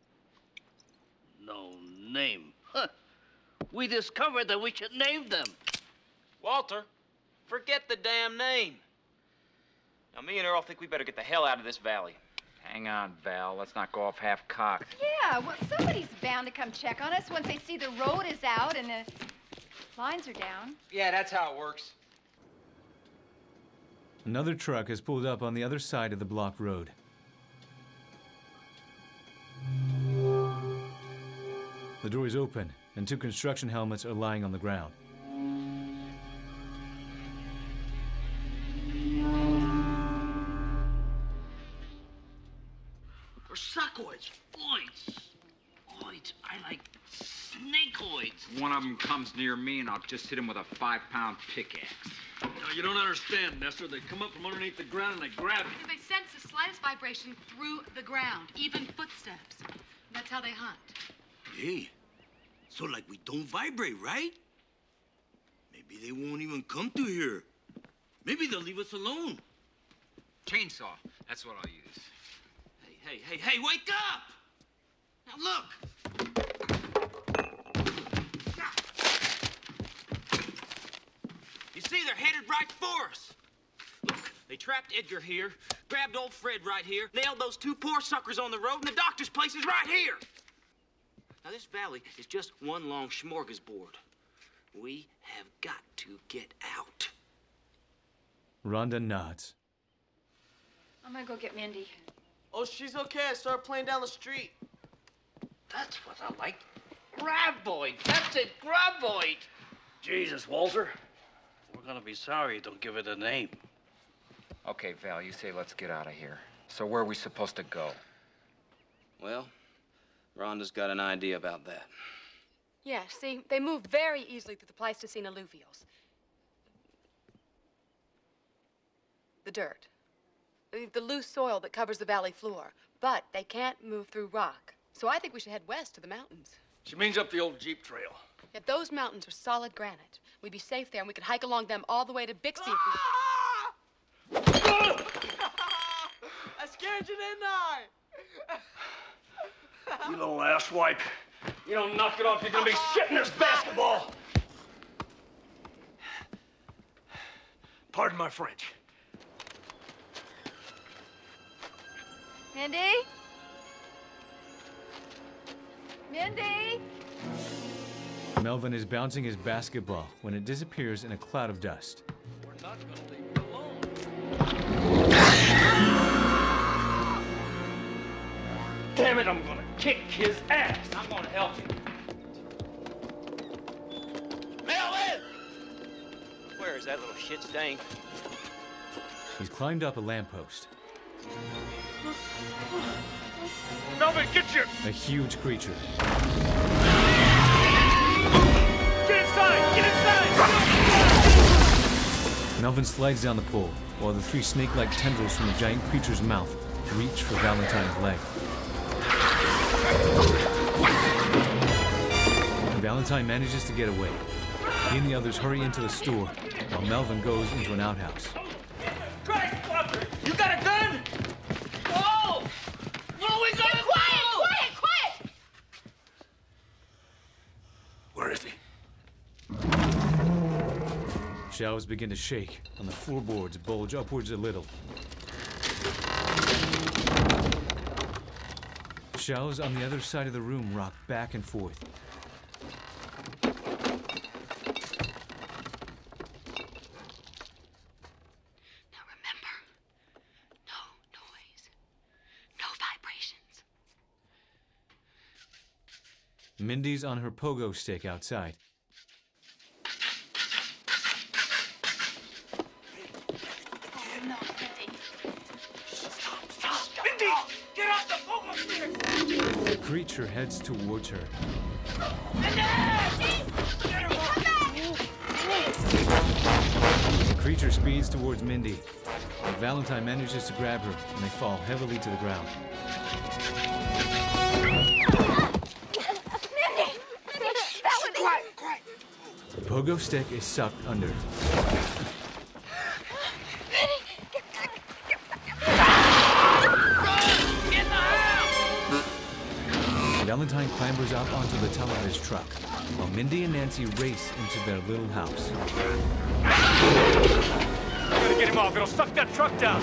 No name. Huh. We discovered that we should name them. Walter, forget the damn name. Now, me and Earl think we better get the hell out of this valley. Hang on, Val. Let's not go off half-cocked. Yeah, well, somebody's bound to come check on us once they see the road is out and the lines are down. Yeah, that's how it works. Another truck has pulled up on the other side of the blocked road. The door is open, and 2 construction helmets are lying on the ground. Or suckoids. Oids. I like snakeoids. One of them comes near me, and I'll just hit him with a 5-pound pickaxe. No, you don't understand, Nestor. They come up from underneath the ground and they grab you. They sense the slightest vibration through the ground, even footsteps. That's how they hunt. Hey, so like we don't vibrate, right? Maybe they won't even come through here. Maybe they'll leave us alone. Chainsaw. That's what I'll use. Hey, wake up! Now look! You see, they're headed right for us. Look, they trapped Edgar here, grabbed old Fred right here, nailed those 2 poor suckers on the road, and the doctor's place is right here. Now, this valley is just one long smorgasbord. We have got to get out. Rhonda nods. I'm gonna go get Mindy. Oh, she's okay. I started playing down the street. That's what I like. Graboid. That's it, graboid. Jesus, Walter. We're gonna be sorry you don't give it a name. Okay, Val, you say let's get out of here. So where are we supposed to go? Well, Rhonda's got an idea about that. Yeah, see, they move very easily through the Pleistocene alluvials. The dirt. The loose soil that covers the valley floor. But they can't move through rock. So I think we should head west to the mountains. She means up the old Jeep Trail. If those mountains are solid granite, we'd be safe there and we could hike along them all the way to Bixby if we... I scared you, didn't I? You little asswipe. You don't knock it off, you're gonna be shitting this basketball. Pardon my French. Mindy? Mindy? Melvin is bouncing his basketball when it disappears in a cloud of dust. We're not gonna leave you alone. Damn it, I'm gonna kick his ass. I'm gonna help you. Melvin! Where is that little shit stain? He's climbed up a lamppost. Melvin, get your... A huge creature. Get inside! Get inside! Melvin slides down the pole, while the 3 snake-like tendrils from the giant creature's mouth reach for Valentine's leg. Valentine manages to get away. He and the others hurry into the store, while Melvin goes into an outhouse. Christ, Walter! You got a gun? Whoa! What are we gonna do? Quiet! Where is he? Shelves begin to shake, and the floorboards bulge upwards a little. Shelves on the other side of the room rock back and forth. Mindy's on her pogo stick outside. Oh, no, Mindy. Stop! Mindy! creature heads towards her. The creature speeds towards Mindy, but Valentine manages to grab her, and they fall heavily to the ground. Mindy! Valentine! Quiet! The pogo stick is sucked under. Valentine clambers up onto the top of his truck, while Mindy and Nancy race into their little house. Gotta get him off. It'll suck that truck down.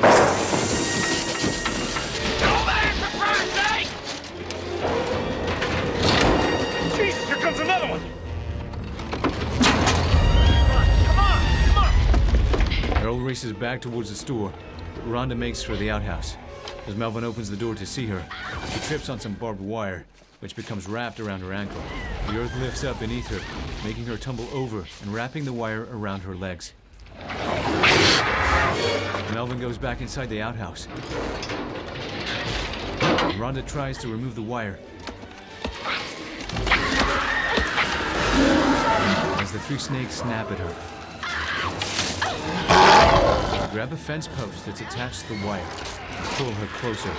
Over there, for Christ's sake! Jesus, here comes another one. Come on! Earl races back towards the store, but Rhonda makes for the outhouse. As Melvin opens the door to see her, she trips on some barbed wire, which becomes wrapped around her ankle. The earth lifts up beneath her, making her tumble over and wrapping the wire around her legs. Melvin goes back inside the outhouse. Rhonda tries to remove the wire. As the three snakes snap at her. They grab a fence post that's attached to the wire and pull her closer.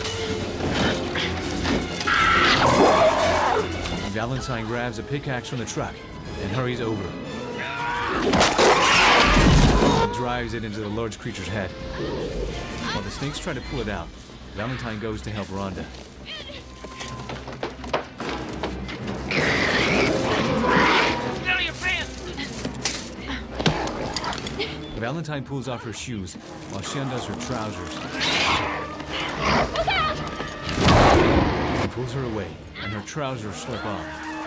Valentine grabs a pickaxe from the truck and hurries over. He drives it into the large creature's head. While the snakes try to pull it out, Valentine goes to help Rhonda. None of your pants! Valentine pulls off her shoes while she undoes her trousers. Look out! He pulls her away, and her trousers slip off.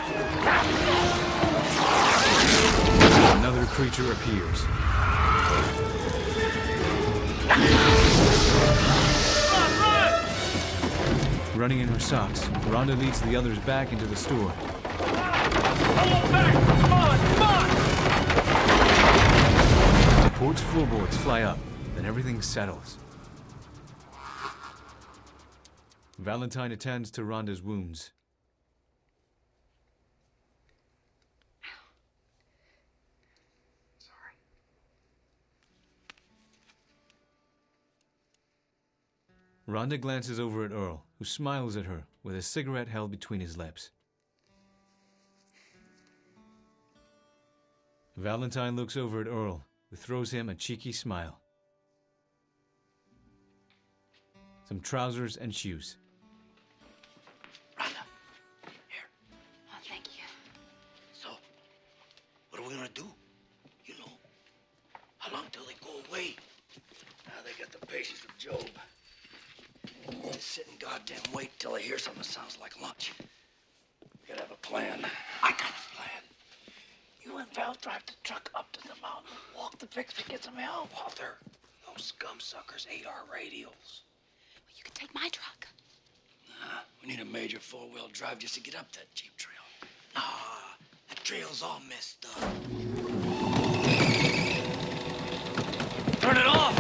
Another creature appears. Running in her socks, Rhonda leads the others back into the store. The porch floorboards fly up, then everything settles. Valentine attends to Rhonda's wounds. Rhonda glances over at Earl, who smiles at her with a cigarette held between his lips. Valentine looks over at Earl, who throws him a cheeky smile. Some trousers and shoes. Rhonda, here. Oh, thank you. So, what are we gonna do? You know, how long till they go away? Now they got the patience of Job. Just sit and goddamn wait till I hear something that sounds like lunch. We gotta have a plan. I got a plan. You and Val drive the truck up to the mountain. Walk the fix to get some help. Walter, those scum suckers ate our radials. Well, you could take my truck. Nah, we need a major four-wheel drive just to get up that cheap trail. Nah, that trail's all messed up. Turn it off!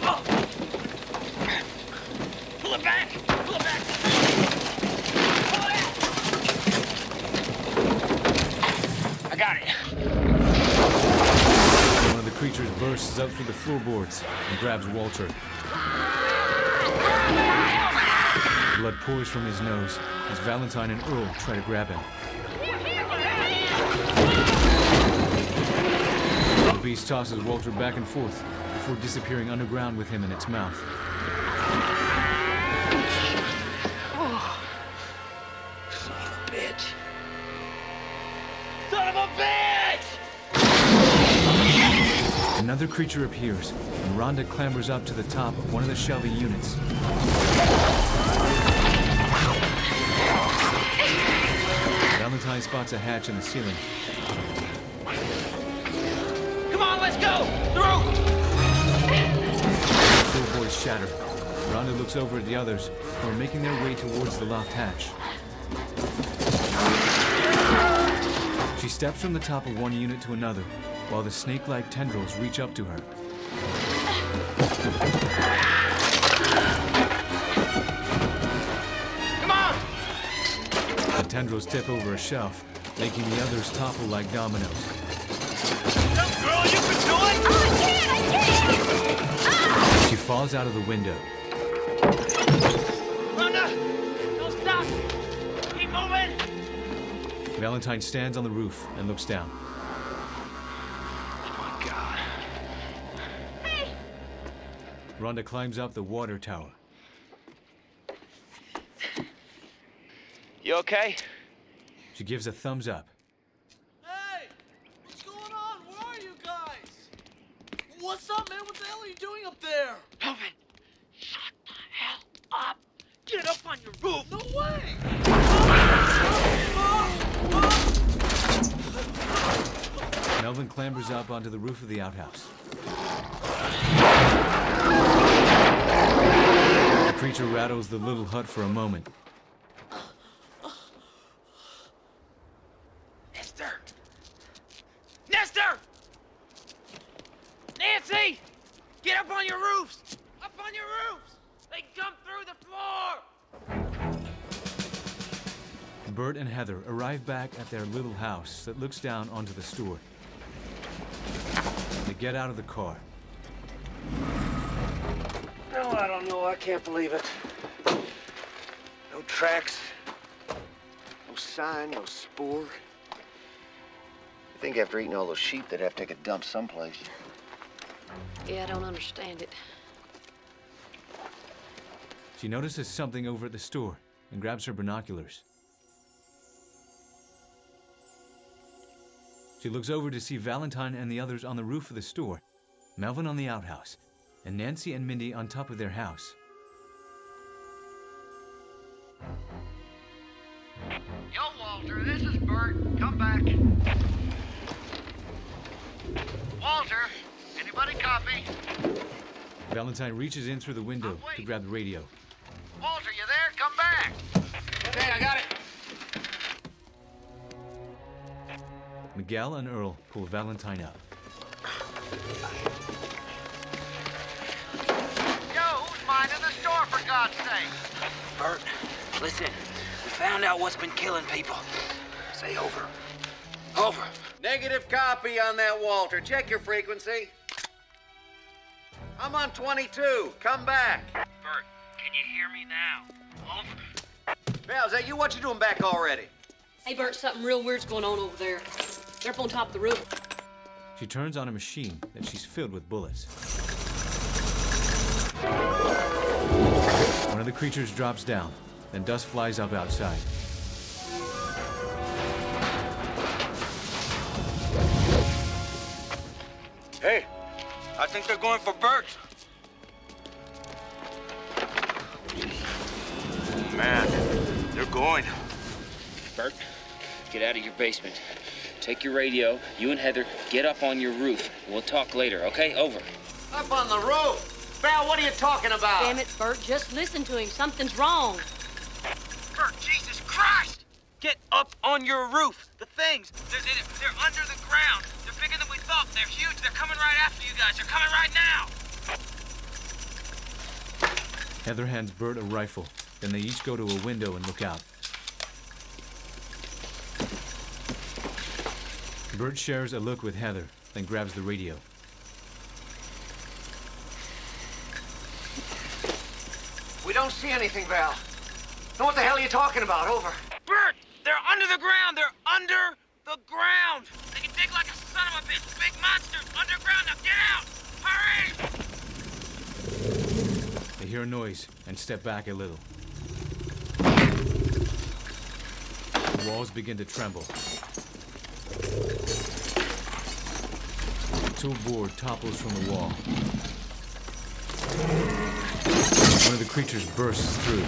Pull it back! Pull it back! Pull it out! I got it. One of the creatures bursts up through the floorboards and grabs Walter. Blood pours from his nose as Valentine and Earl try to grab him. The beast tosses Walter back and forth before disappearing underground with him in its mouth. Son of a bitch. Son of a bitch! Another creature appears, and Rhonda clambers up to the top of one of the Shelby units. Valentine spots a hatch in the ceiling. Come on, let's go! Through! The floorboards shatter. Rhonda looks over at the others, who are making their way towards the loft hatch. She steps from the top of one unit to another, while the snake-like tendrils reach up to her. Come on! tendrils tip over a shelf, making the others topple like dominoes. Girl, you can do it! Oh, I can't! She falls out of the window. Rhonda! Don't stop! Keep moving! Valentine stands on the roof and looks down. Oh, my God. Hey! Rhonda climbs up the water tower. You okay? She gives a thumbs up. Hey! What's going on? Where are you guys? What's up, man? What the hell are you doing up there? Melvin, shut the hell up! Get up on your roof! No way! Melvin clambers up onto the roof of the outhouse. The creature rattles the little hut for a moment. Nestor! Nestor! Nancy! Get up on your roofs! Up on your roofs! They come through the floor! Bert and Heather arrive back at their little house that looks down onto the store. They get out of the car. No, I don't know. I can't believe it. No tracks. No sign, no spoor. I think after eating all those sheep, they'd have to take a dump someplace. Yeah, I don't understand it. She notices something over at the store and grabs her binoculars. She looks over to see Valentine and the others on the roof of the store, Melvin on the outhouse, and Nancy and Mindy on top of their house. Yo, Walter, this is Bert. Come back. Walter, anybody copy? Valentine reaches in through the window to grab the radio. Walter, you there? Come back. Okay, I got it. Miguel and Earl pull Valentine up. Yo, who's minding the store, for God's sake? Bert, listen. We found out what's been killing people. Say over. Over. Negative copy on that, Walter. Check your frequency. I'm on 22. Come back. Bert, can you hear me now? Over. Val, is that you? What you doing back already? Hey, Bert, something real weird's going on over there. They're up on top of the roof. She turns on a machine that she's filled with bullets. One of the creatures drops down, then dust flies up outside. Hey, I think they're going for Bert. Man, they're going. Bert, get out of your basement. Take your radio. You and Heather, get up on your roof. We'll talk later, okay? Over. Up on the roof? Val, what are you talking about? Damn it, Bert, just listen to him. Something's wrong. Bert, Jesus Christ! Get up on your roof. The things, they're under the ground. They're bigger than we thought. They're huge. They're coming right after you guys. They're coming right now. Heather hands Bert a rifle. Then they each go to a window and look out. Bert shares a look with Heather, then grabs the radio. We don't see anything, Val. Now what the hell are you talking about? Over. Bert, they're under the ground. They're under the ground. They can dig like a son of a bitch. Big monsters underground. Now get out. Hurry! They hear a noise and step back a little. The walls begin to tremble. The tool board topples from the wall. One of the creatures bursts through.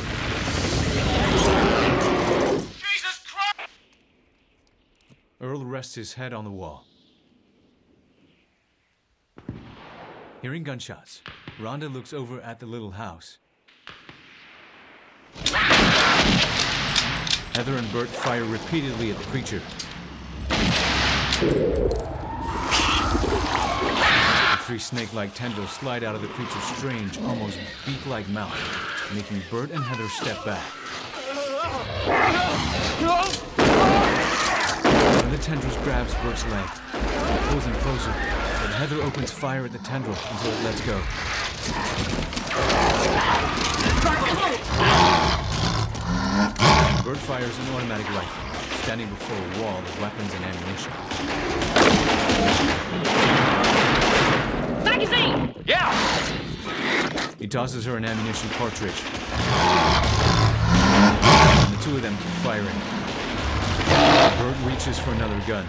Jesus Christ! Earl rests his head on the wall. Hearing gunshots, Rhonda looks over at the little house. Heather and Bert fire repeatedly at the creature. The three snake-like tendrils slide out of the creature's strange, almost beak-like mouth, making Bert and Heather step back. One of the tendrils grabs Bert's leg, pulls him closer, but Heather opens fire at the tendril until it lets go. Bert fires an automatic rifle, standing before a wall of weapons and ammunition. Magazine! Yeah! He tosses her an ammunition cartridge. And the two of them keep firing. Bert reaches for another gun.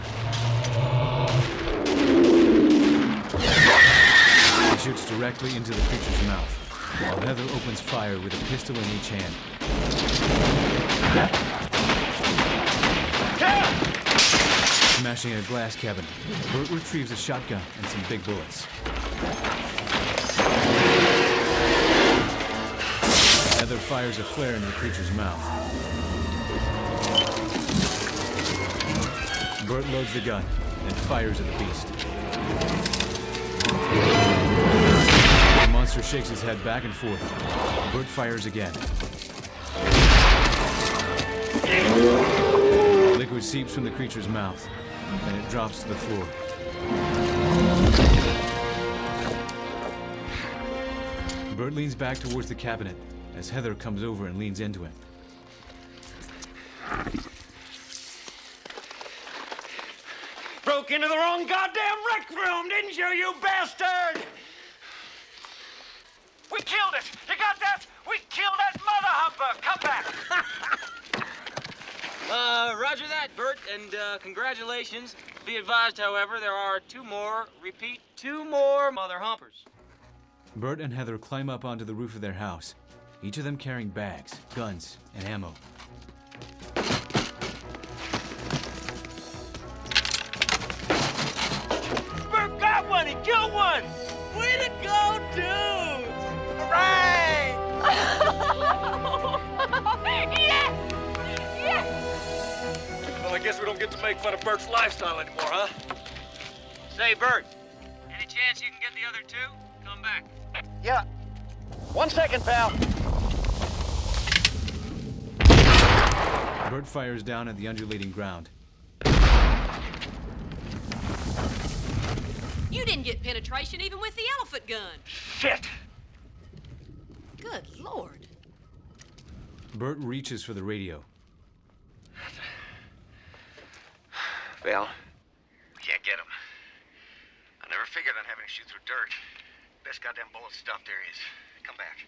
He shoots directly into the creature's mouth, while Heather opens fire with a pistol in each hand. Smashing a glass cabin, Bert retrieves a shotgun and some big bullets. Heather fires a flare into the creature's mouth. Bert loads the gun and fires at the beast. The monster shakes his head back and forth. Bert fires again. Liquid seeps from the creature's mouth, and it drops to the floor. Bert leans back towards the cabinet as Heather comes over and leans into him. Broke into the wrong goddamn rec room, didn't you, you bastard? We killed it! You got that? We killed that mother humper! Come back! Roger that, Bert, and congratulations. Be advised, however, there are two more mother humpers. Bert and Heather climb up onto the roof of their house, each of them carrying bags, guns, and ammo. Bert got one! He killed one! Way to go, dudes! Hooray! Yes! Yes! Well, I guess we don't get to make fun of Bert's lifestyle anymore, huh? Say, Bert, any chance you can get the other two? Come back. Yeah. 1 second, pal. Bert fires down at the undulating ground. You didn't get penetration even with the elephant gun. Shit! Good Lord. Bert reaches for the radio. Val, we can't get him. I never figured on having to shoot through dirt. Best goddamn bullet stuff there is. Come back.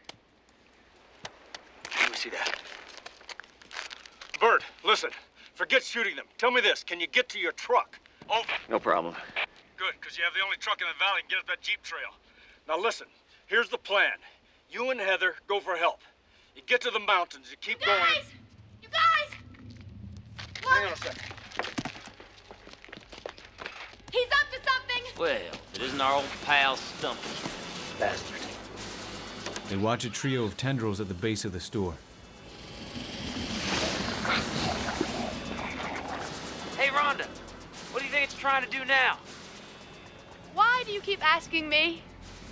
Let me see that. Bert, listen. Forget shooting them. Tell me this. Can you get to your truck? Over. No problem. Good, because you have the only truck in the valley and get up that Jeep trail. Now listen. Here's the plan. You and Heather go for help. You get to the mountains. You keep going. You guys! Hang on a second. He's up to something! Well, it isn't our old pal Stumpy. Bastard. They watch a trio of tendrils at the base of the store. Hey, Rhonda, what do you think it's trying to do now? Why do you keep asking me?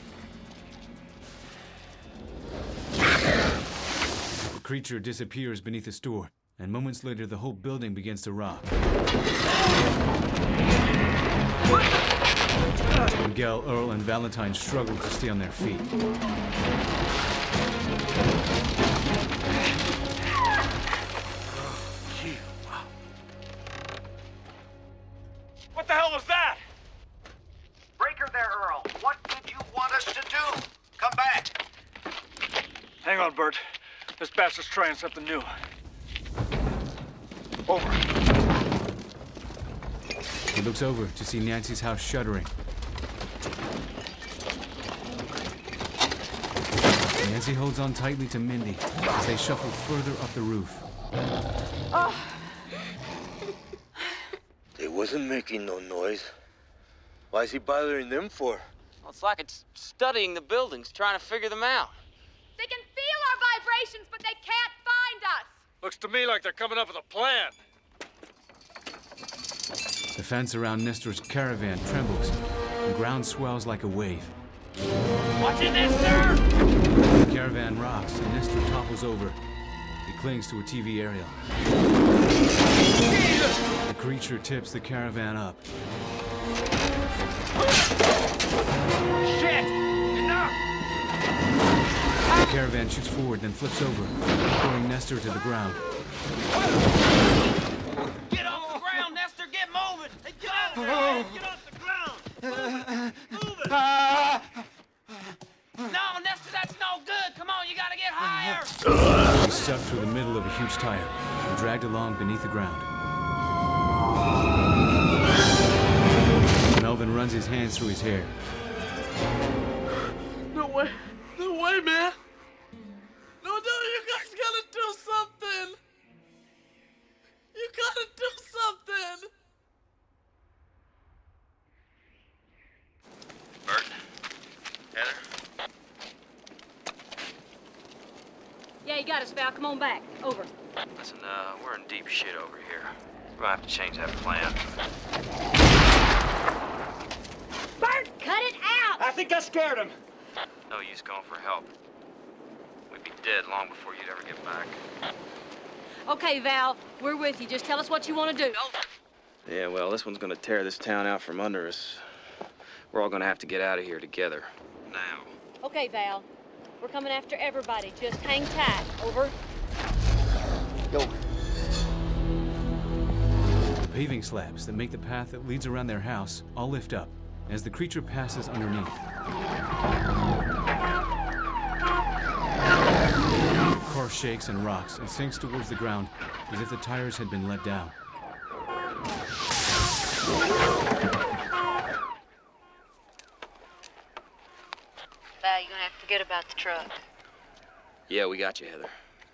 The creature disappears beneath the store, and moments later the whole building begins to rock. Miguel, Earl, and Valentine struggle to stay on their feet. What the hell was that? Breaker there, Earl. What did you want us to do? Come back. Hang on, Bert. This bastard's trying something new. Over. He looks over to see Nancy's house shuddering. Nancy holds on tightly to Mindy as they shuffle further up the roof. They wasn't making no noise. Why is he bothering them for? Well, it's like it's studying the buildings, trying to figure them out. They can feel our vibrations, but they can't find us. Looks to me like they're coming up with a plan. The fence around Nestor's caravan trembles. The ground swells like a wave. Watch it, Nestor! The caravan rocks and Nestor topples over. He clings to a TV aerial. The creature tips the caravan up. Shit! Enough! The caravan shoots forward, then flips over, throwing Nestor to the ground. Get off the ground, Nestor! Get moving! Hey, get out of there, man! Get off the ground! Move it! No, Nestor, that's no good! Come on, you gotta get higher! He's sucked through the middle of a huge tire and dragged along beneath the ground. Melvin runs his hands through his hair. No way, man. No, you guys gotta do something. You gotta do something. Bert, Heather. Yeah, you got us, Val. Come on back. Over. Listen, we're in deep shit over here. We're gonna have to change that plan. Bert, cut it out! I think I scared him. No use going for help. We'd be dead long before you'd ever get back. Okay, Val, we're with you. Just tell us what you want to do. Over. Yeah, well, this one's gonna tear this town out from under us. We're all gonna have to get out of here together. Now. Okay, Val. We're coming after everybody. Just hang tight. Over. Go. The paving slabs that make the path that leads around their house all lift up as the creature passes underneath. The car shakes and rocks and sinks towards the ground as if the tires had been let down. Val, you're gonna have to forget about the truck. Yeah, we got you, Heather.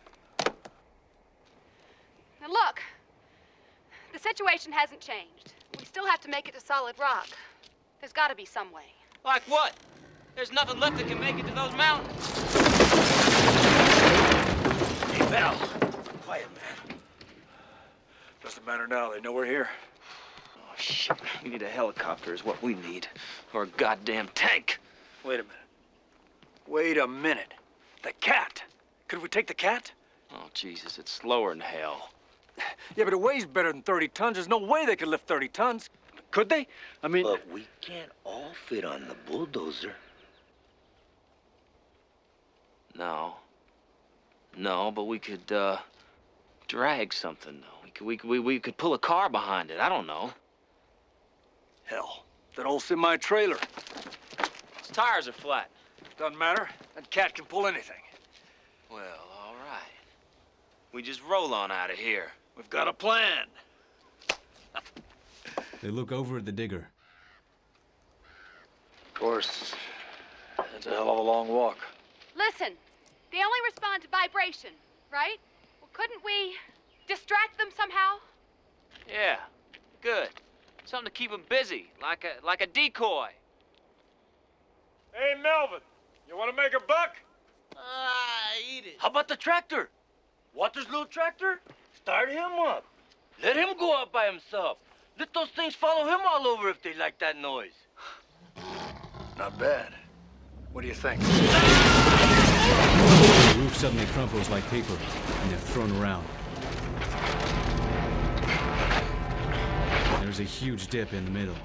Now look, the situation hasn't changed. We still have to make it to Solid Rock. There's got to be some way. Like what? There's nothing left that can make it to those mountains. Hey, Val. Quiet, man. Doesn't matter now. They know we're here. Oh, shit. We need a helicopter is what we need. Or a goddamn tank. Wait a minute. Wait a minute. The cat. Could we take the cat? Oh, Jesus, it's slower than hell. Yeah, but it weighs better than 30 tons. There's no way they could lift 30 tons. Could they? I mean... But we can't all fit on the bulldozer. No. No, but we could, drag something, though. We could pull a car behind it. I don't know. Hell, that old semi-trailer. Its tires are flat. Doesn't matter. That cat can pull anything. Well, all right. We just roll on out of here. We've got a plan. They look over at the digger. Of course, that's a hell of a long walk. Listen, they only respond to vibration, right? Well, couldn't we distract them somehow? Yeah, good. Something to keep them busy, like a decoy. Hey, Melvin, you want to make a buck? Eat it. How about the tractor? Walter's little tractor? Start him up. Let him go out by himself. Let those things follow him all over if they like that noise. Not bad. What do you think? The roof suddenly crumples like paper, and they're thrown around. There's a huge dip in the middle.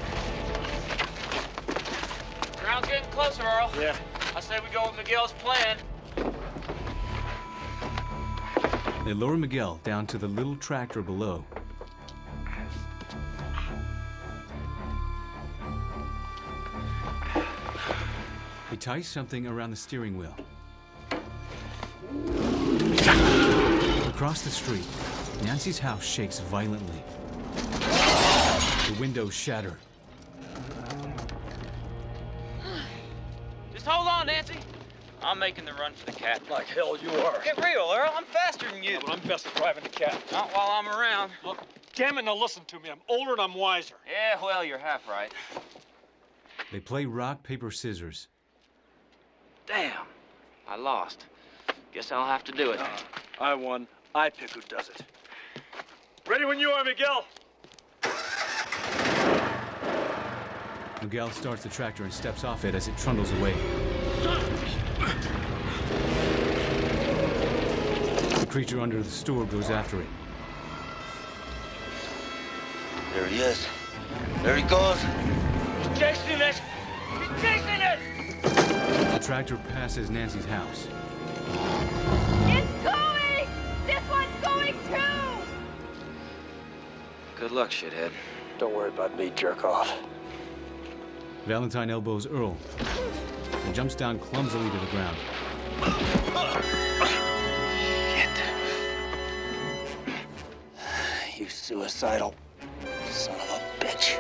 Ground's getting closer, Earl. Yeah. I say we go with Miguel's plan. They lower Miguel down to the little tractor below. He ties something around the steering wheel. Across the street, Nancy's house shakes violently. The windows shatter. Just hold on, Nancy. I'm making the run for the cat. Like hell you are. Get real, Earl. I'm faster than you. Yeah, but I'm best at driving the cat. Not while I'm around. Look, damn it, now listen to me. I'm older and I'm wiser. Yeah, well, you're half right. They play rock, paper, scissors. Damn. I lost. Guess I'll have to do it. I won. I pick who does it. Ready when you are, Miguel. Miguel starts the tractor and steps off it as it trundles away. The creature under the store goes after it. There he is. There he goes. He's chasing it! He's chasing it! The tractor passes Nancy's house. It's going! This one's going too! Good luck, shithead. Don't worry about me, jerk off. Valentine elbows Earl and jumps down clumsily to the ground. You suicidal son of a bitch.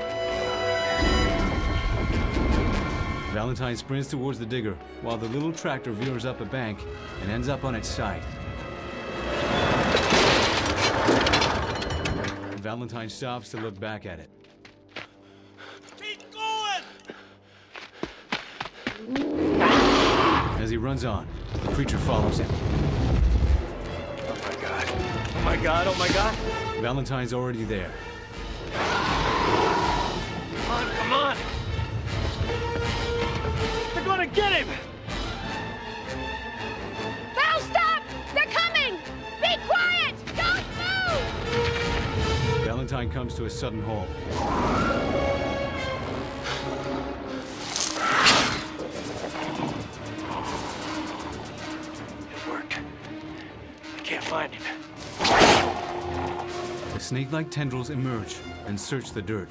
Valentine sprints towards the digger while the little tractor veers up a bank and ends up on its side. Valentine stops to look back at it. Keep going! As he runs on, the creature follows him. Oh my God. Oh my God, oh my God. Valentine's already there. Come on, come on! They're gonna get him! Val, stop! They're coming! Be quiet! Don't move! Valentine comes to a sudden halt. It worked. I can't find him. The snake-like tendrils emerge and search the dirt.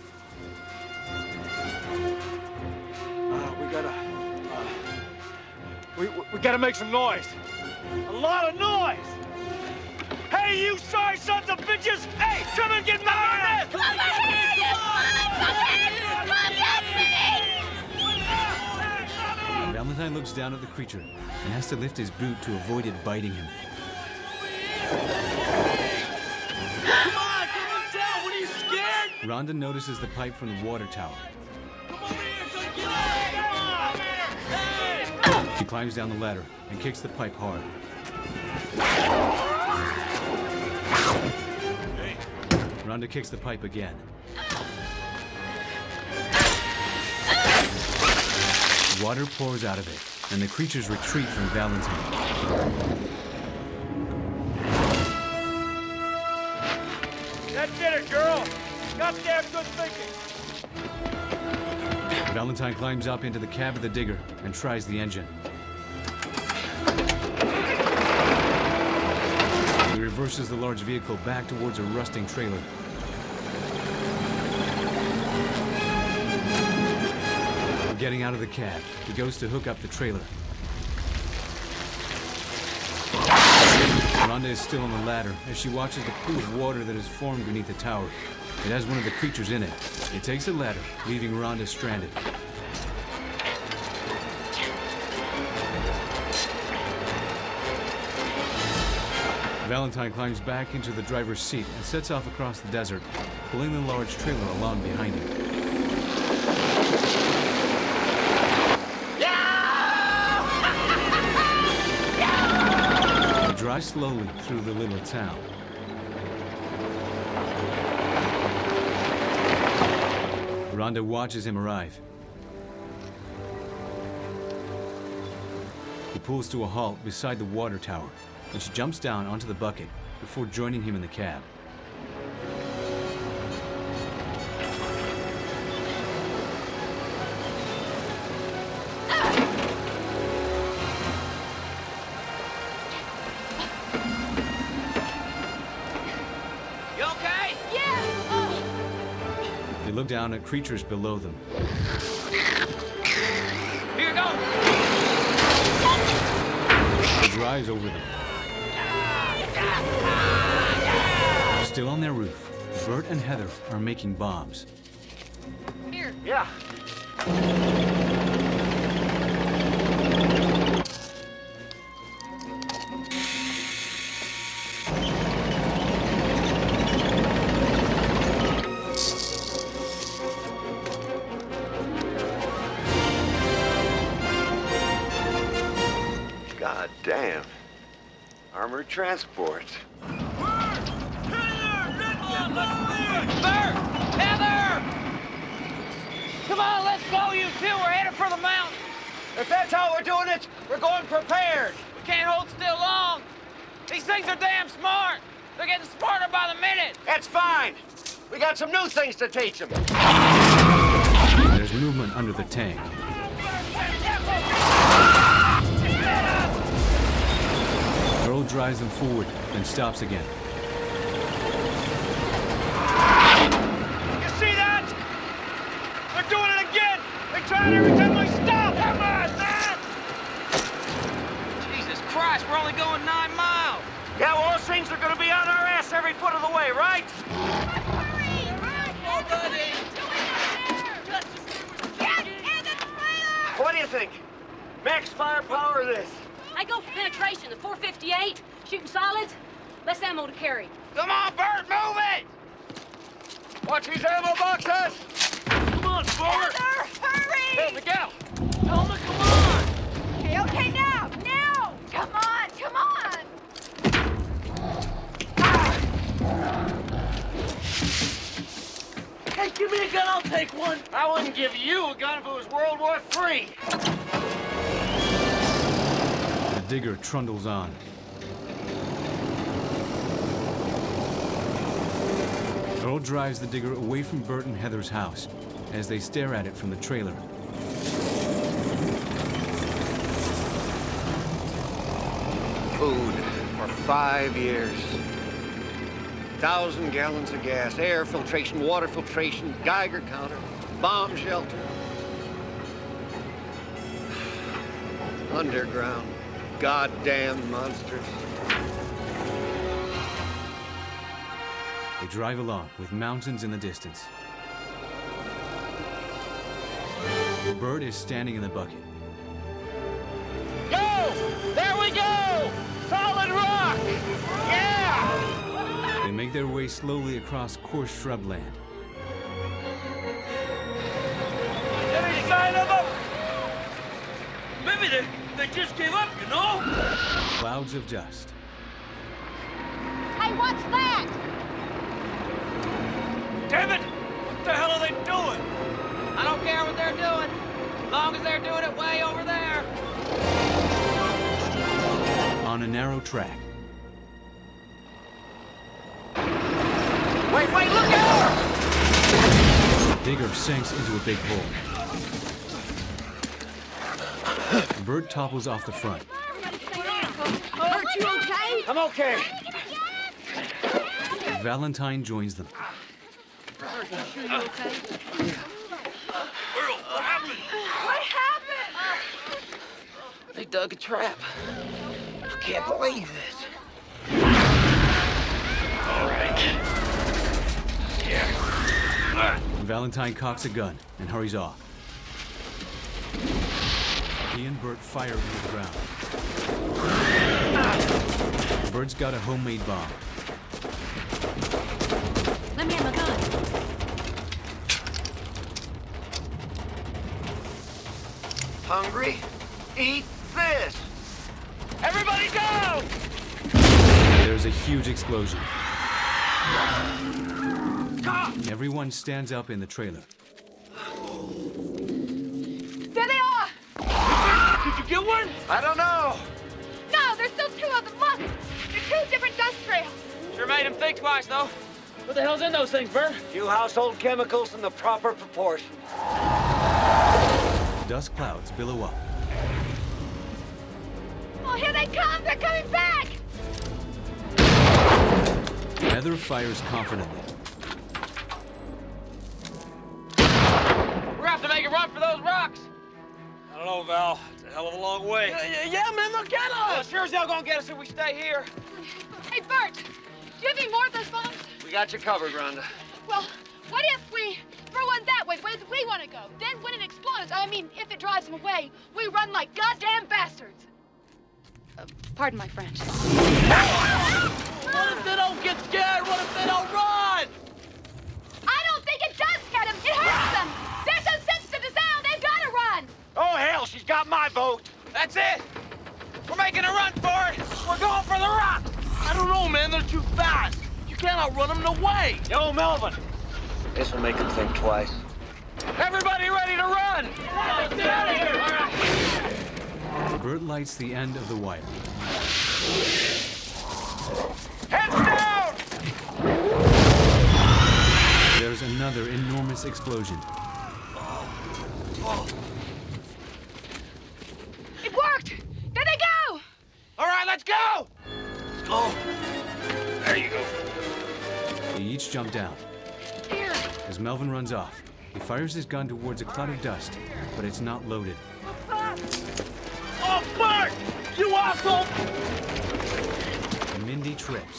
We gotta make some noise. A lot of noise! Hey, you sorry sons of bitches! Hey, come and get my ass! Come over here, you Come get me! Valentine looks down at the creature and has to lift his boot to avoid it biting him. Come on down! What are you scared? Rhonda notices the pipe from the water tower. She climbs down the ladder and kicks the pipe hard. Rhonda kicks the pipe again. Water pours out of it, and the creatures retreat from Valentine. That did it, girl! Goddamn good thinking! Valentine climbs up into the cab of the digger and tries the engine. He reverses the large vehicle back towards a rusting trailer. Getting out of the cab, he goes to hook up the trailer. Rhonda is still on the ladder as she watches the pool of water that has formed beneath the tower. It has one of the creatures in it. It takes the ladder, leaving Rhonda stranded. Valentine climbs back into the driver's seat and sets off across the desert, pulling the large trailer along behind him. He drives slowly through the little town. Rhonda watches him arrive. He pulls to a halt beside the water tower, and she jumps down onto the bucket before joining him in the cab. You okay? Yeah! They look down at creatures below them. Here you go! He drives over them. Still on their roof, Bert and Heather are making bombs. Here. Yeah. God damn. Armored transport. Bert! Heather! Come on, let's go, you two. We're headed for the mountain. If that's how we're doing it, we're going prepared. We can't hold still long. These things are damn smart. They're getting smarter by the minute. That's fine. We got some new things to teach them. There's movement under the tank. Earl drives them forward, then stops again. You see that? They're doing it again! They try it every time we stop! Come on, man! Jesus Christ, we're only going 9 miles. Yeah, well, those things are gonna be on our ass every foot of the way, right? What do you think? Max firepower or this? I go for penetration, the 458, shooting solids, less ammo to carry. Come on, Bert, move it! Watch these ammo boxes! Come on, Bert! Heather, hurry! Hey, Miguel! Thelma, come on! Okay, now! Now! Come on, come on! Hey, give me a gun, I'll take one. I wouldn't give you a gun if it was World War III. The digger trundles on. Earl drives the digger away from Bert and Heather's house as they stare at it from the trailer. Food for 5 years. 1,000 gallons of gas, air filtration, water filtration, Geiger counter, bomb shelter. Underground. Goddamn monsters. They drive along with mountains in the distance. Bert is standing in the bucket. Go! There we go! Solid rock! Yeah! They make their way slowly across coarse shrubland. Any sign of them? Maybe they just gave up, you know? Clouds of dust. Hey, what's that? Damn it! What the hell are they doing? I don't care what they're doing, as long as they're doing it way over there. On a narrow track. Wait, look out! Digger sinks into a big hole. Bert topples off the front. Bert, you okay? I'm okay. Valentine joins them. Bert, you sure you okay? Earl, what happened? What happened? They dug a trap. I can't believe this. All right. Yeah. Valentine cocks a gun and hurries off. He and Bert fire into the ground. Bert's got a homemade bomb. Let me have my gun. Hungry? Eat this! Everybody go! There's a huge explosion. Everyone stands up in the trailer. There they are! Did you get one? I don't know. No, there's still 2 of them. Look! They're 2 different dust trails. Sure made him think twice, though. What the hell's in those things, Bert? Few household chemicals in the proper proportion. Dust clouds billow up. Oh, here they come! They're coming back! Heather fires confidently. We're gonna have to make a run for those rocks. I don't know, Val. It's a hell of a long way. Yeah, man, they'll get us. Well, sure as hell gonna get us if we stay here. Hey, Bert, do you have any more of those bombs? We got you covered, Rhonda. Well, what if we throw one that way, where we want to go? Then when it explodes, I mean, if it drives them away, we run like goddamn bastards. Pardon my French. What if they don't get scared? What if they don't run? I don't think it does scare them. It hurts them. They're so sensitive to sound, they've got to run. Oh, hell, she's got my vote. That's it. We're making a run for it. We're going for the rock. I don't know, man. They're too fast. You can't outrun them, no way. Yo, Melvin. This will make them think twice. Everybody ready to run? Let's get out of here. All right. Bert lights the end of the wire. There's another enormous explosion. It worked! There they go! All right, let's go! Let's go. There you go. They each jump down. Here. As Melvin runs off, he fires his gun towards a cloud of dust, but it's not loaded. Oh, Bert! You asshole! Mindy trips.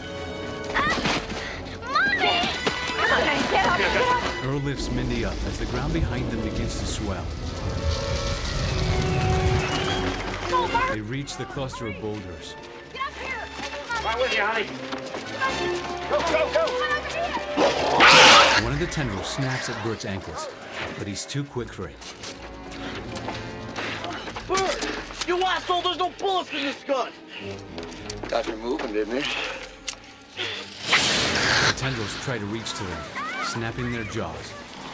Mommy! Come on, get up, get up! Earl lifts Mindy up as the ground behind them begins to swell. They reach the cluster of boulders. Get up here! Right with you, honey. Go, go, go! One of the tendrils snaps at Bert's ankles, but he's too quick for it. Bert! You asshole! There's no bullets in this gun! Got you moving, didn't it? The tendrils try to reach to them, snapping their jaws.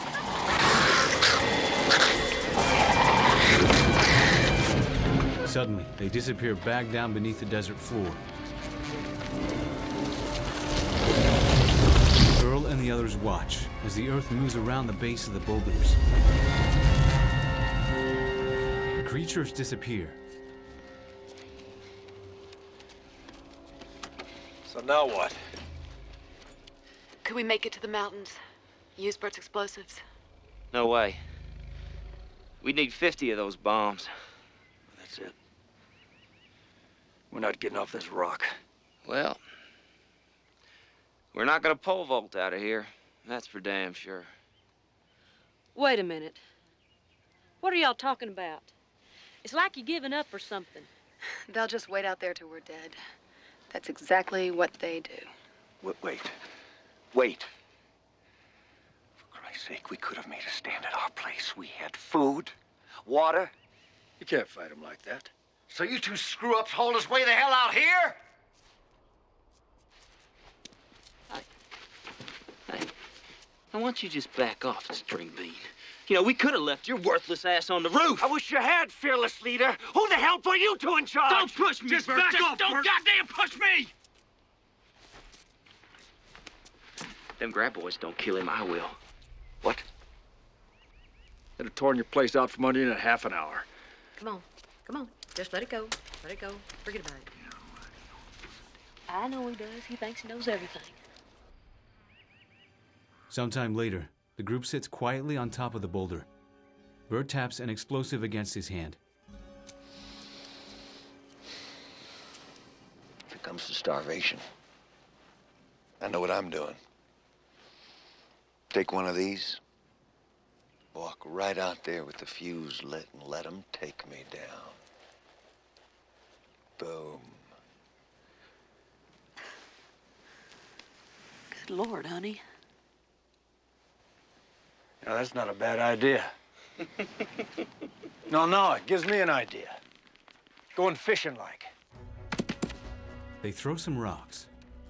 Suddenly, they disappear back down beneath the desert floor. Earl and the others watch as the earth moves around the base of the boulders. The creatures disappear. So now what? Could we make it to the mountains? Use Bert's explosives? No way. We need 50 of those bombs. That's it. We're not getting off this rock. Well, we're not gonna pole vault out of here. That's for damn sure. Wait a minute. What are y'all talking about? It's like you're giving up or something. They'll just wait out there till we're dead. That's exactly what they do. Wait. For Christ's sake, we could have made a stand at our place. We had food, water. You can't fight them like that. So you two screw-ups hauled us way the hell out here? Now, why don't you just back off, String Bean? You know, we could have left your worthless ass on the roof. I wish you had, fearless leader. Who the hell put you two in charge? Don't push me, Just Bert. back Just off, don't Bert. goddamn push me! Them graboids don't kill him, I will. What? They'd have torn your place out from under you in half an hour. Come on. Come on. Just let it go. Let it go. Forget about it. I know he does. He thinks he knows everything. Sometime later, the group sits quietly on top of the boulder. Bert taps an explosive against his hand. If it comes to starvation, I know what I'm doing. Take one of these, walk right out there with the fuse lit and let them take me down. Boom. Good Lord, honey. Now, that's not a bad idea. No, it gives me an idea. Going fishing like. They throw some rocks.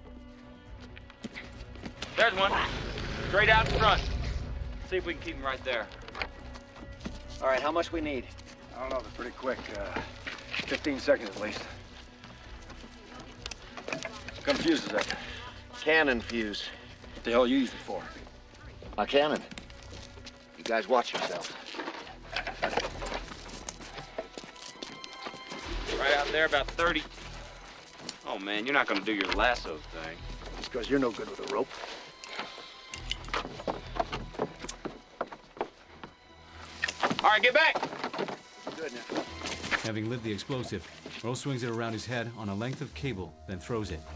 There's one. Straight out in front. See if we can keep him right there. All right, how much we need? I don't know, they're pretty quick. 15 seconds at least. What kind of fuse is that? Cannon fuse. What the hell you use it for? A cannon. You guys watch yourself. Right out there, about 30. Oh, man, you're not gonna do your lasso thing. Just because you're no good with a rope. All right, get back. Good now. Having lit the explosive, Earl swings it around his head on a length of cable, then throws it.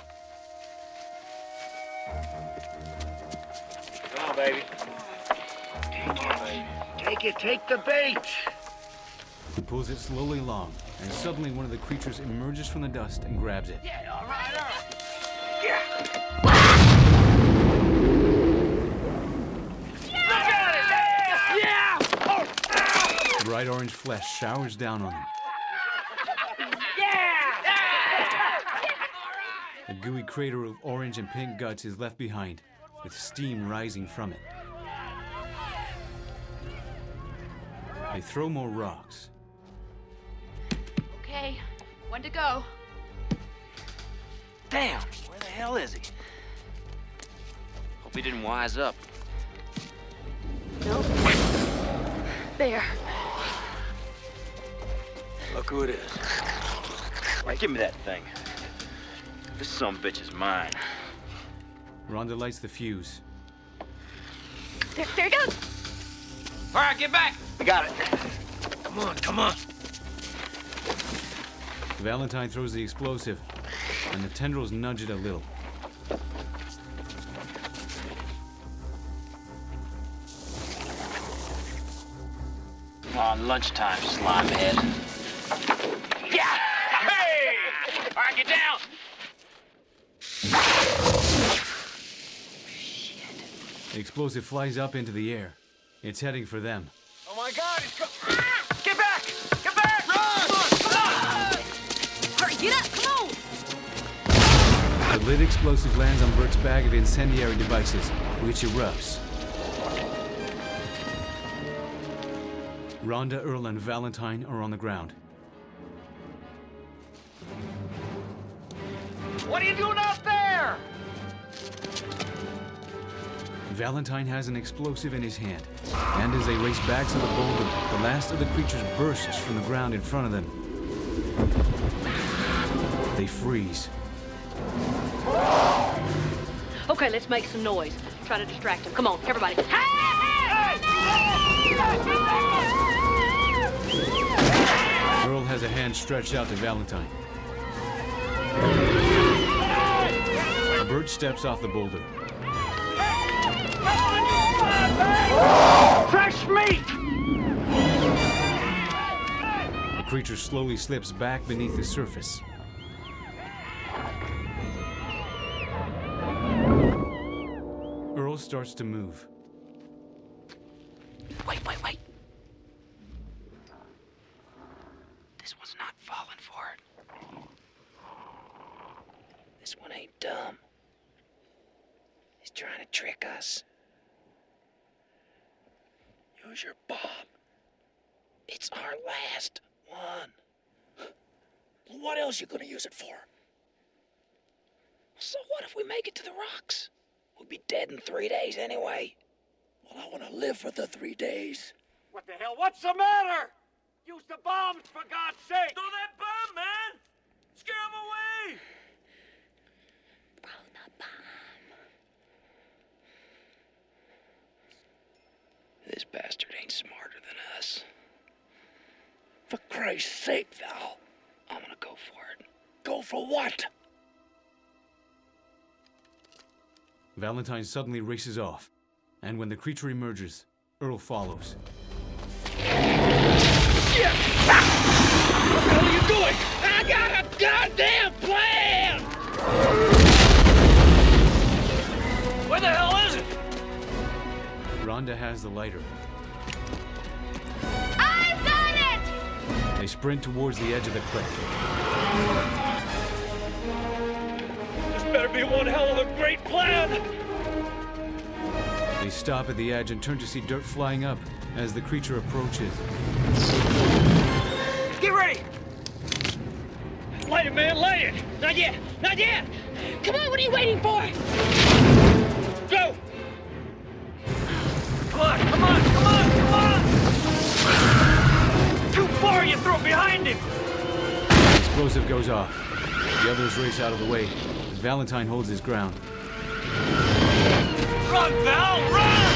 Come on, baby. Take the bait. He pulls it slowly along, and suddenly one of the creatures emerges from the dust and grabs it. Yeah, all right. Bright orange flesh showers down on him. A gooey crater of orange and pink guts is left behind, with steam rising from it. They throw more rocks. Okay, when to go? Damn, where the hell is he? Hope he didn't wise up. Nope. There. Look who it is. All right, give me that thing. This sumbitch is mine. Rhonda lights the fuse. There he goes. All right, get back. I got it. Come on, come on. Valentine throws the explosive, and the tendrils nudge it a little. On lunchtime, slimehead. Yeah! Hey! All right, get down! The explosive flies up into the air. It's heading for them. Oh my God, he's Get back! Get back! Run! Come on! Hurry, get up, come on! The lit explosive lands on Bert's bag of incendiary devices, which erupts. Rhonda, Earl, and Valentine are on the ground. What are you doing out there? Valentine has an explosive in his hand, and as they race back to the boulder, the last of the creatures bursts from the ground in front of them. They freeze. Okay, let's make some noise. Try to distract him. Come on, everybody. Earl has a hand stretched out to Valentine. Bert steps off the boulder. Fresh meat! The creature slowly slips back beneath the surface. Earl starts to move. Wait. This one's not falling for it. This one ain't dumb. He's trying to trick us. Use your bomb. It's our last one. What else you gonna use it for? So what if we make it to the rocks? We'll be dead in 3 days anyway. Well, I wanna live for the 3 days. What the hell? What's the matter? Use the bombs, for God's sake! Throw that bomb, man! Scare them away! This bastard ain't smarter than us. For Christ's sake, Val. I'm gonna go for it. Go for what? Valentine suddenly races off, and when the creature emerges, Earl follows. Shit! What the hell are you doing? I got a goddamn plan! Where the hell is it? Rhonda has the lighter. I've done it! They sprint towards the edge of the cliff. This better be one hell of a great plan! They stop at the edge and turn to see dirt flying up as the creature approaches. Get ready! Light it, man, light it! Not yet! Not yet! Come on, what are you waiting for? Go! Come on! Too far, you throw it behind him! The explosive goes off. The others race out of the way. Valentine holds his ground. Run, Val, run!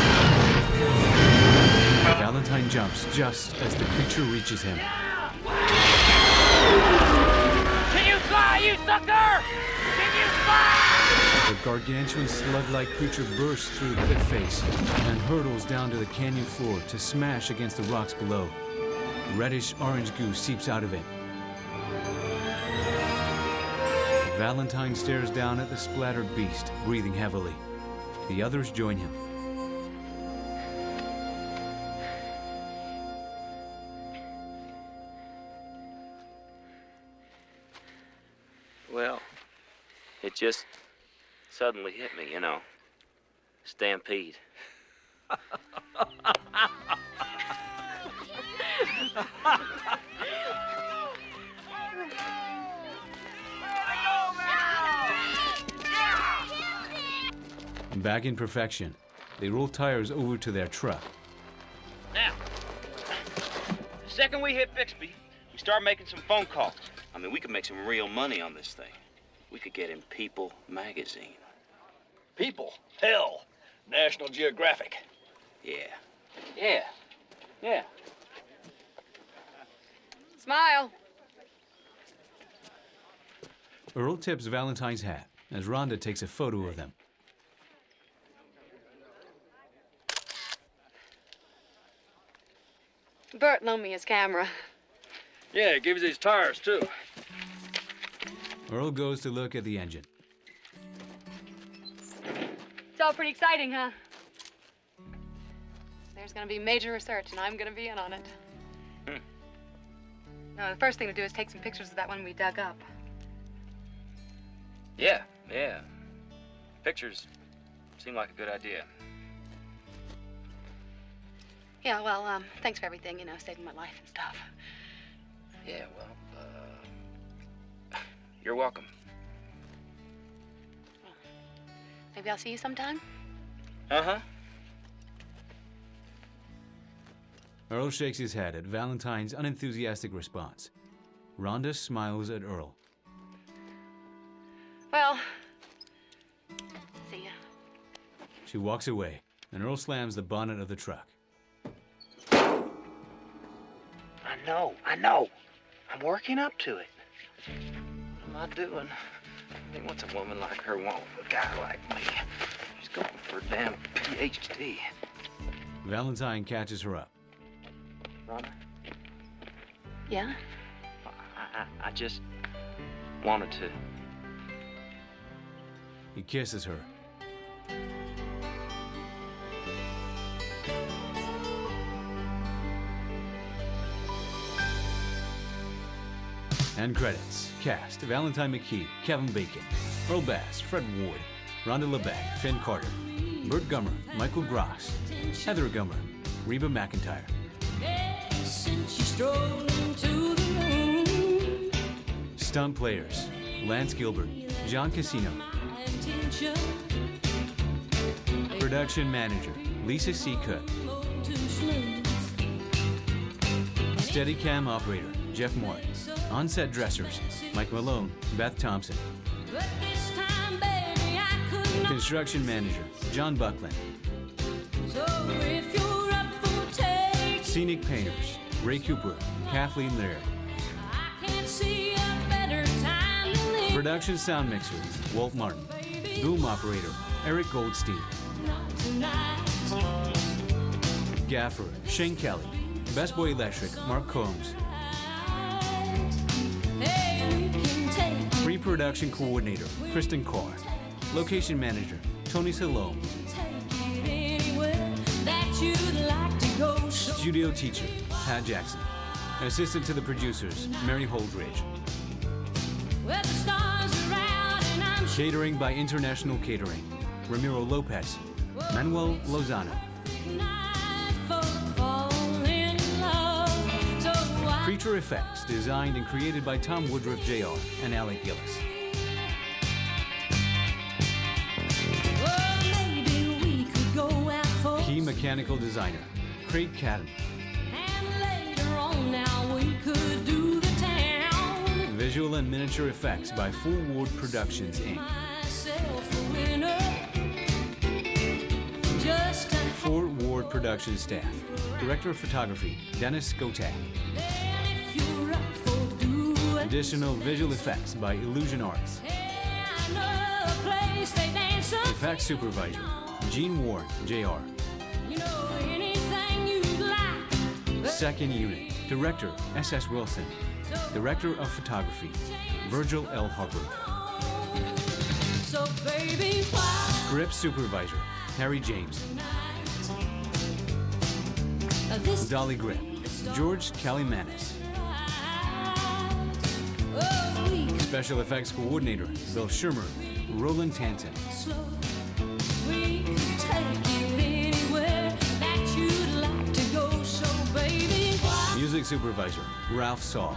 Valentine jumps just as the creature reaches him. Can you fly, you sucker? Can you fly? The gargantuan slug-like creature bursts through the cliff face and hurtles down to the canyon floor to smash against the rocks below. Reddish-orange goo seeps out of it. Valentine stares down at the splattered beast, breathing heavily. The others join him. Well, it just suddenly hit me, you know. Stampede. Back in perfection, they roll tires over to their truck. Now, the second we hit Bixby, we start making some phone calls. I mean, we could make some real money on this thing. We could get in People magazine. People? Hell. National Geographic. Yeah. Smile. Earl tips Valentine's hat as Rhonda takes a photo of them. Bert loaned me his camera. Yeah, give us his tires, too. Earl goes to look at the engine. It's all pretty exciting, huh? There's gonna be major research, and I'm gonna be in on it. No, the first thing to do is take some pictures of that one we dug up. Yeah. Pictures seem like a good idea. Yeah, well, thanks for everything, you know, saving my life and stuff. Yeah, well, you're welcome. Maybe I'll see you sometime? Uh-huh. Earl shakes his head at Valentine's unenthusiastic response. Rhonda smiles at Earl. Well, see ya. She walks away, and Earl slams the bonnet of the truck. I know. I'm working up to it. What am I doing? I mean, what's a woman like her want with a guy like me? She's going for a damn PhD. Valentine catches her up. Rhonda, Yeah? I just wanted to. He kisses her. End credits. Cast: Valentine McKee, Kevin Bacon, Earl Bass, Fred Ward, Rhonda LeBeck, Finn Carter, Bert Gummer, Michael Gross, Heather Gummer, Reba McEntire. Stunt players: Lance Gilbert, John Casino. Production manager: Lisa Seacut. Steadicam operator: Jeff Moore. On-set dressers: Mike Malone, Beth Thompson. Construction manager: John Buckland. Scenic painters: Ray Cooper, Kathleen Laird. Production sound mixer: Walt Martin. Boom operator: Eric Goldstein. Gaffer: Shane Kelly. Best Boy Electric: Mark Combs. Pre-production coordinator: Kristen Carr. Location manager: Tony Salome. Studio teacher: Pat Jackson. Assistant to the producers: Mary Holdridge. Catering by International Catering: Ramiro Lopez, Manuel Lozano. Creature effects designed and created by Tom Woodruff Jr. and Alec Gillis. Key mechanical designer: Craig Cadden. Visual and miniature effects by Full Ward Productions, Inc. Fort Ward Production staff. Director of Photography: Dennis Skotak. Additional visual effects by Illusion Arts. Effects Supervisor: Gene Ward, Jr. Second Unit. Director: S.S. Wilson. Director of Photography: Virgil L. Harper. Script Supervisor: Harry James. Dolly Grip: George Kalimanis. Special Effects Coordinator: Bill Shermer, Roland Tanton. Music Supervisor: Ralph Saul.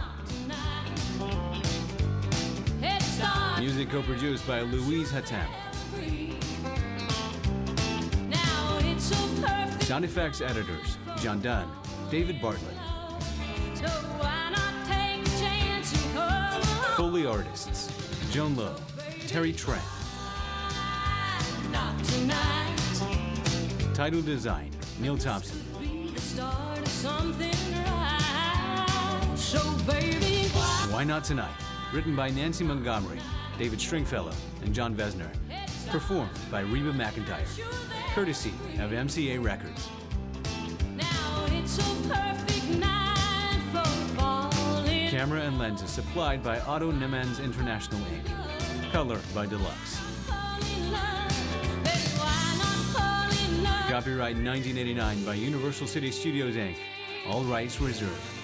Music co-produced by Louise Hatem. Sound effects editors, John Dunn, David Bartlett. Foley artists, Joan Lowe, Terry Tran. Title design, Neil Thompson. Why Not Tonight? Written by Nancy Montgomery, David Stringfellow, and John Vesner. Performed by Reba McEntire. Courtesy of MCA Records. Camera and lenses supplied by Otto Nemans International Inc. Color by Deluxe. Copyright 1989 by Universal City Studios Inc. All rights reserved.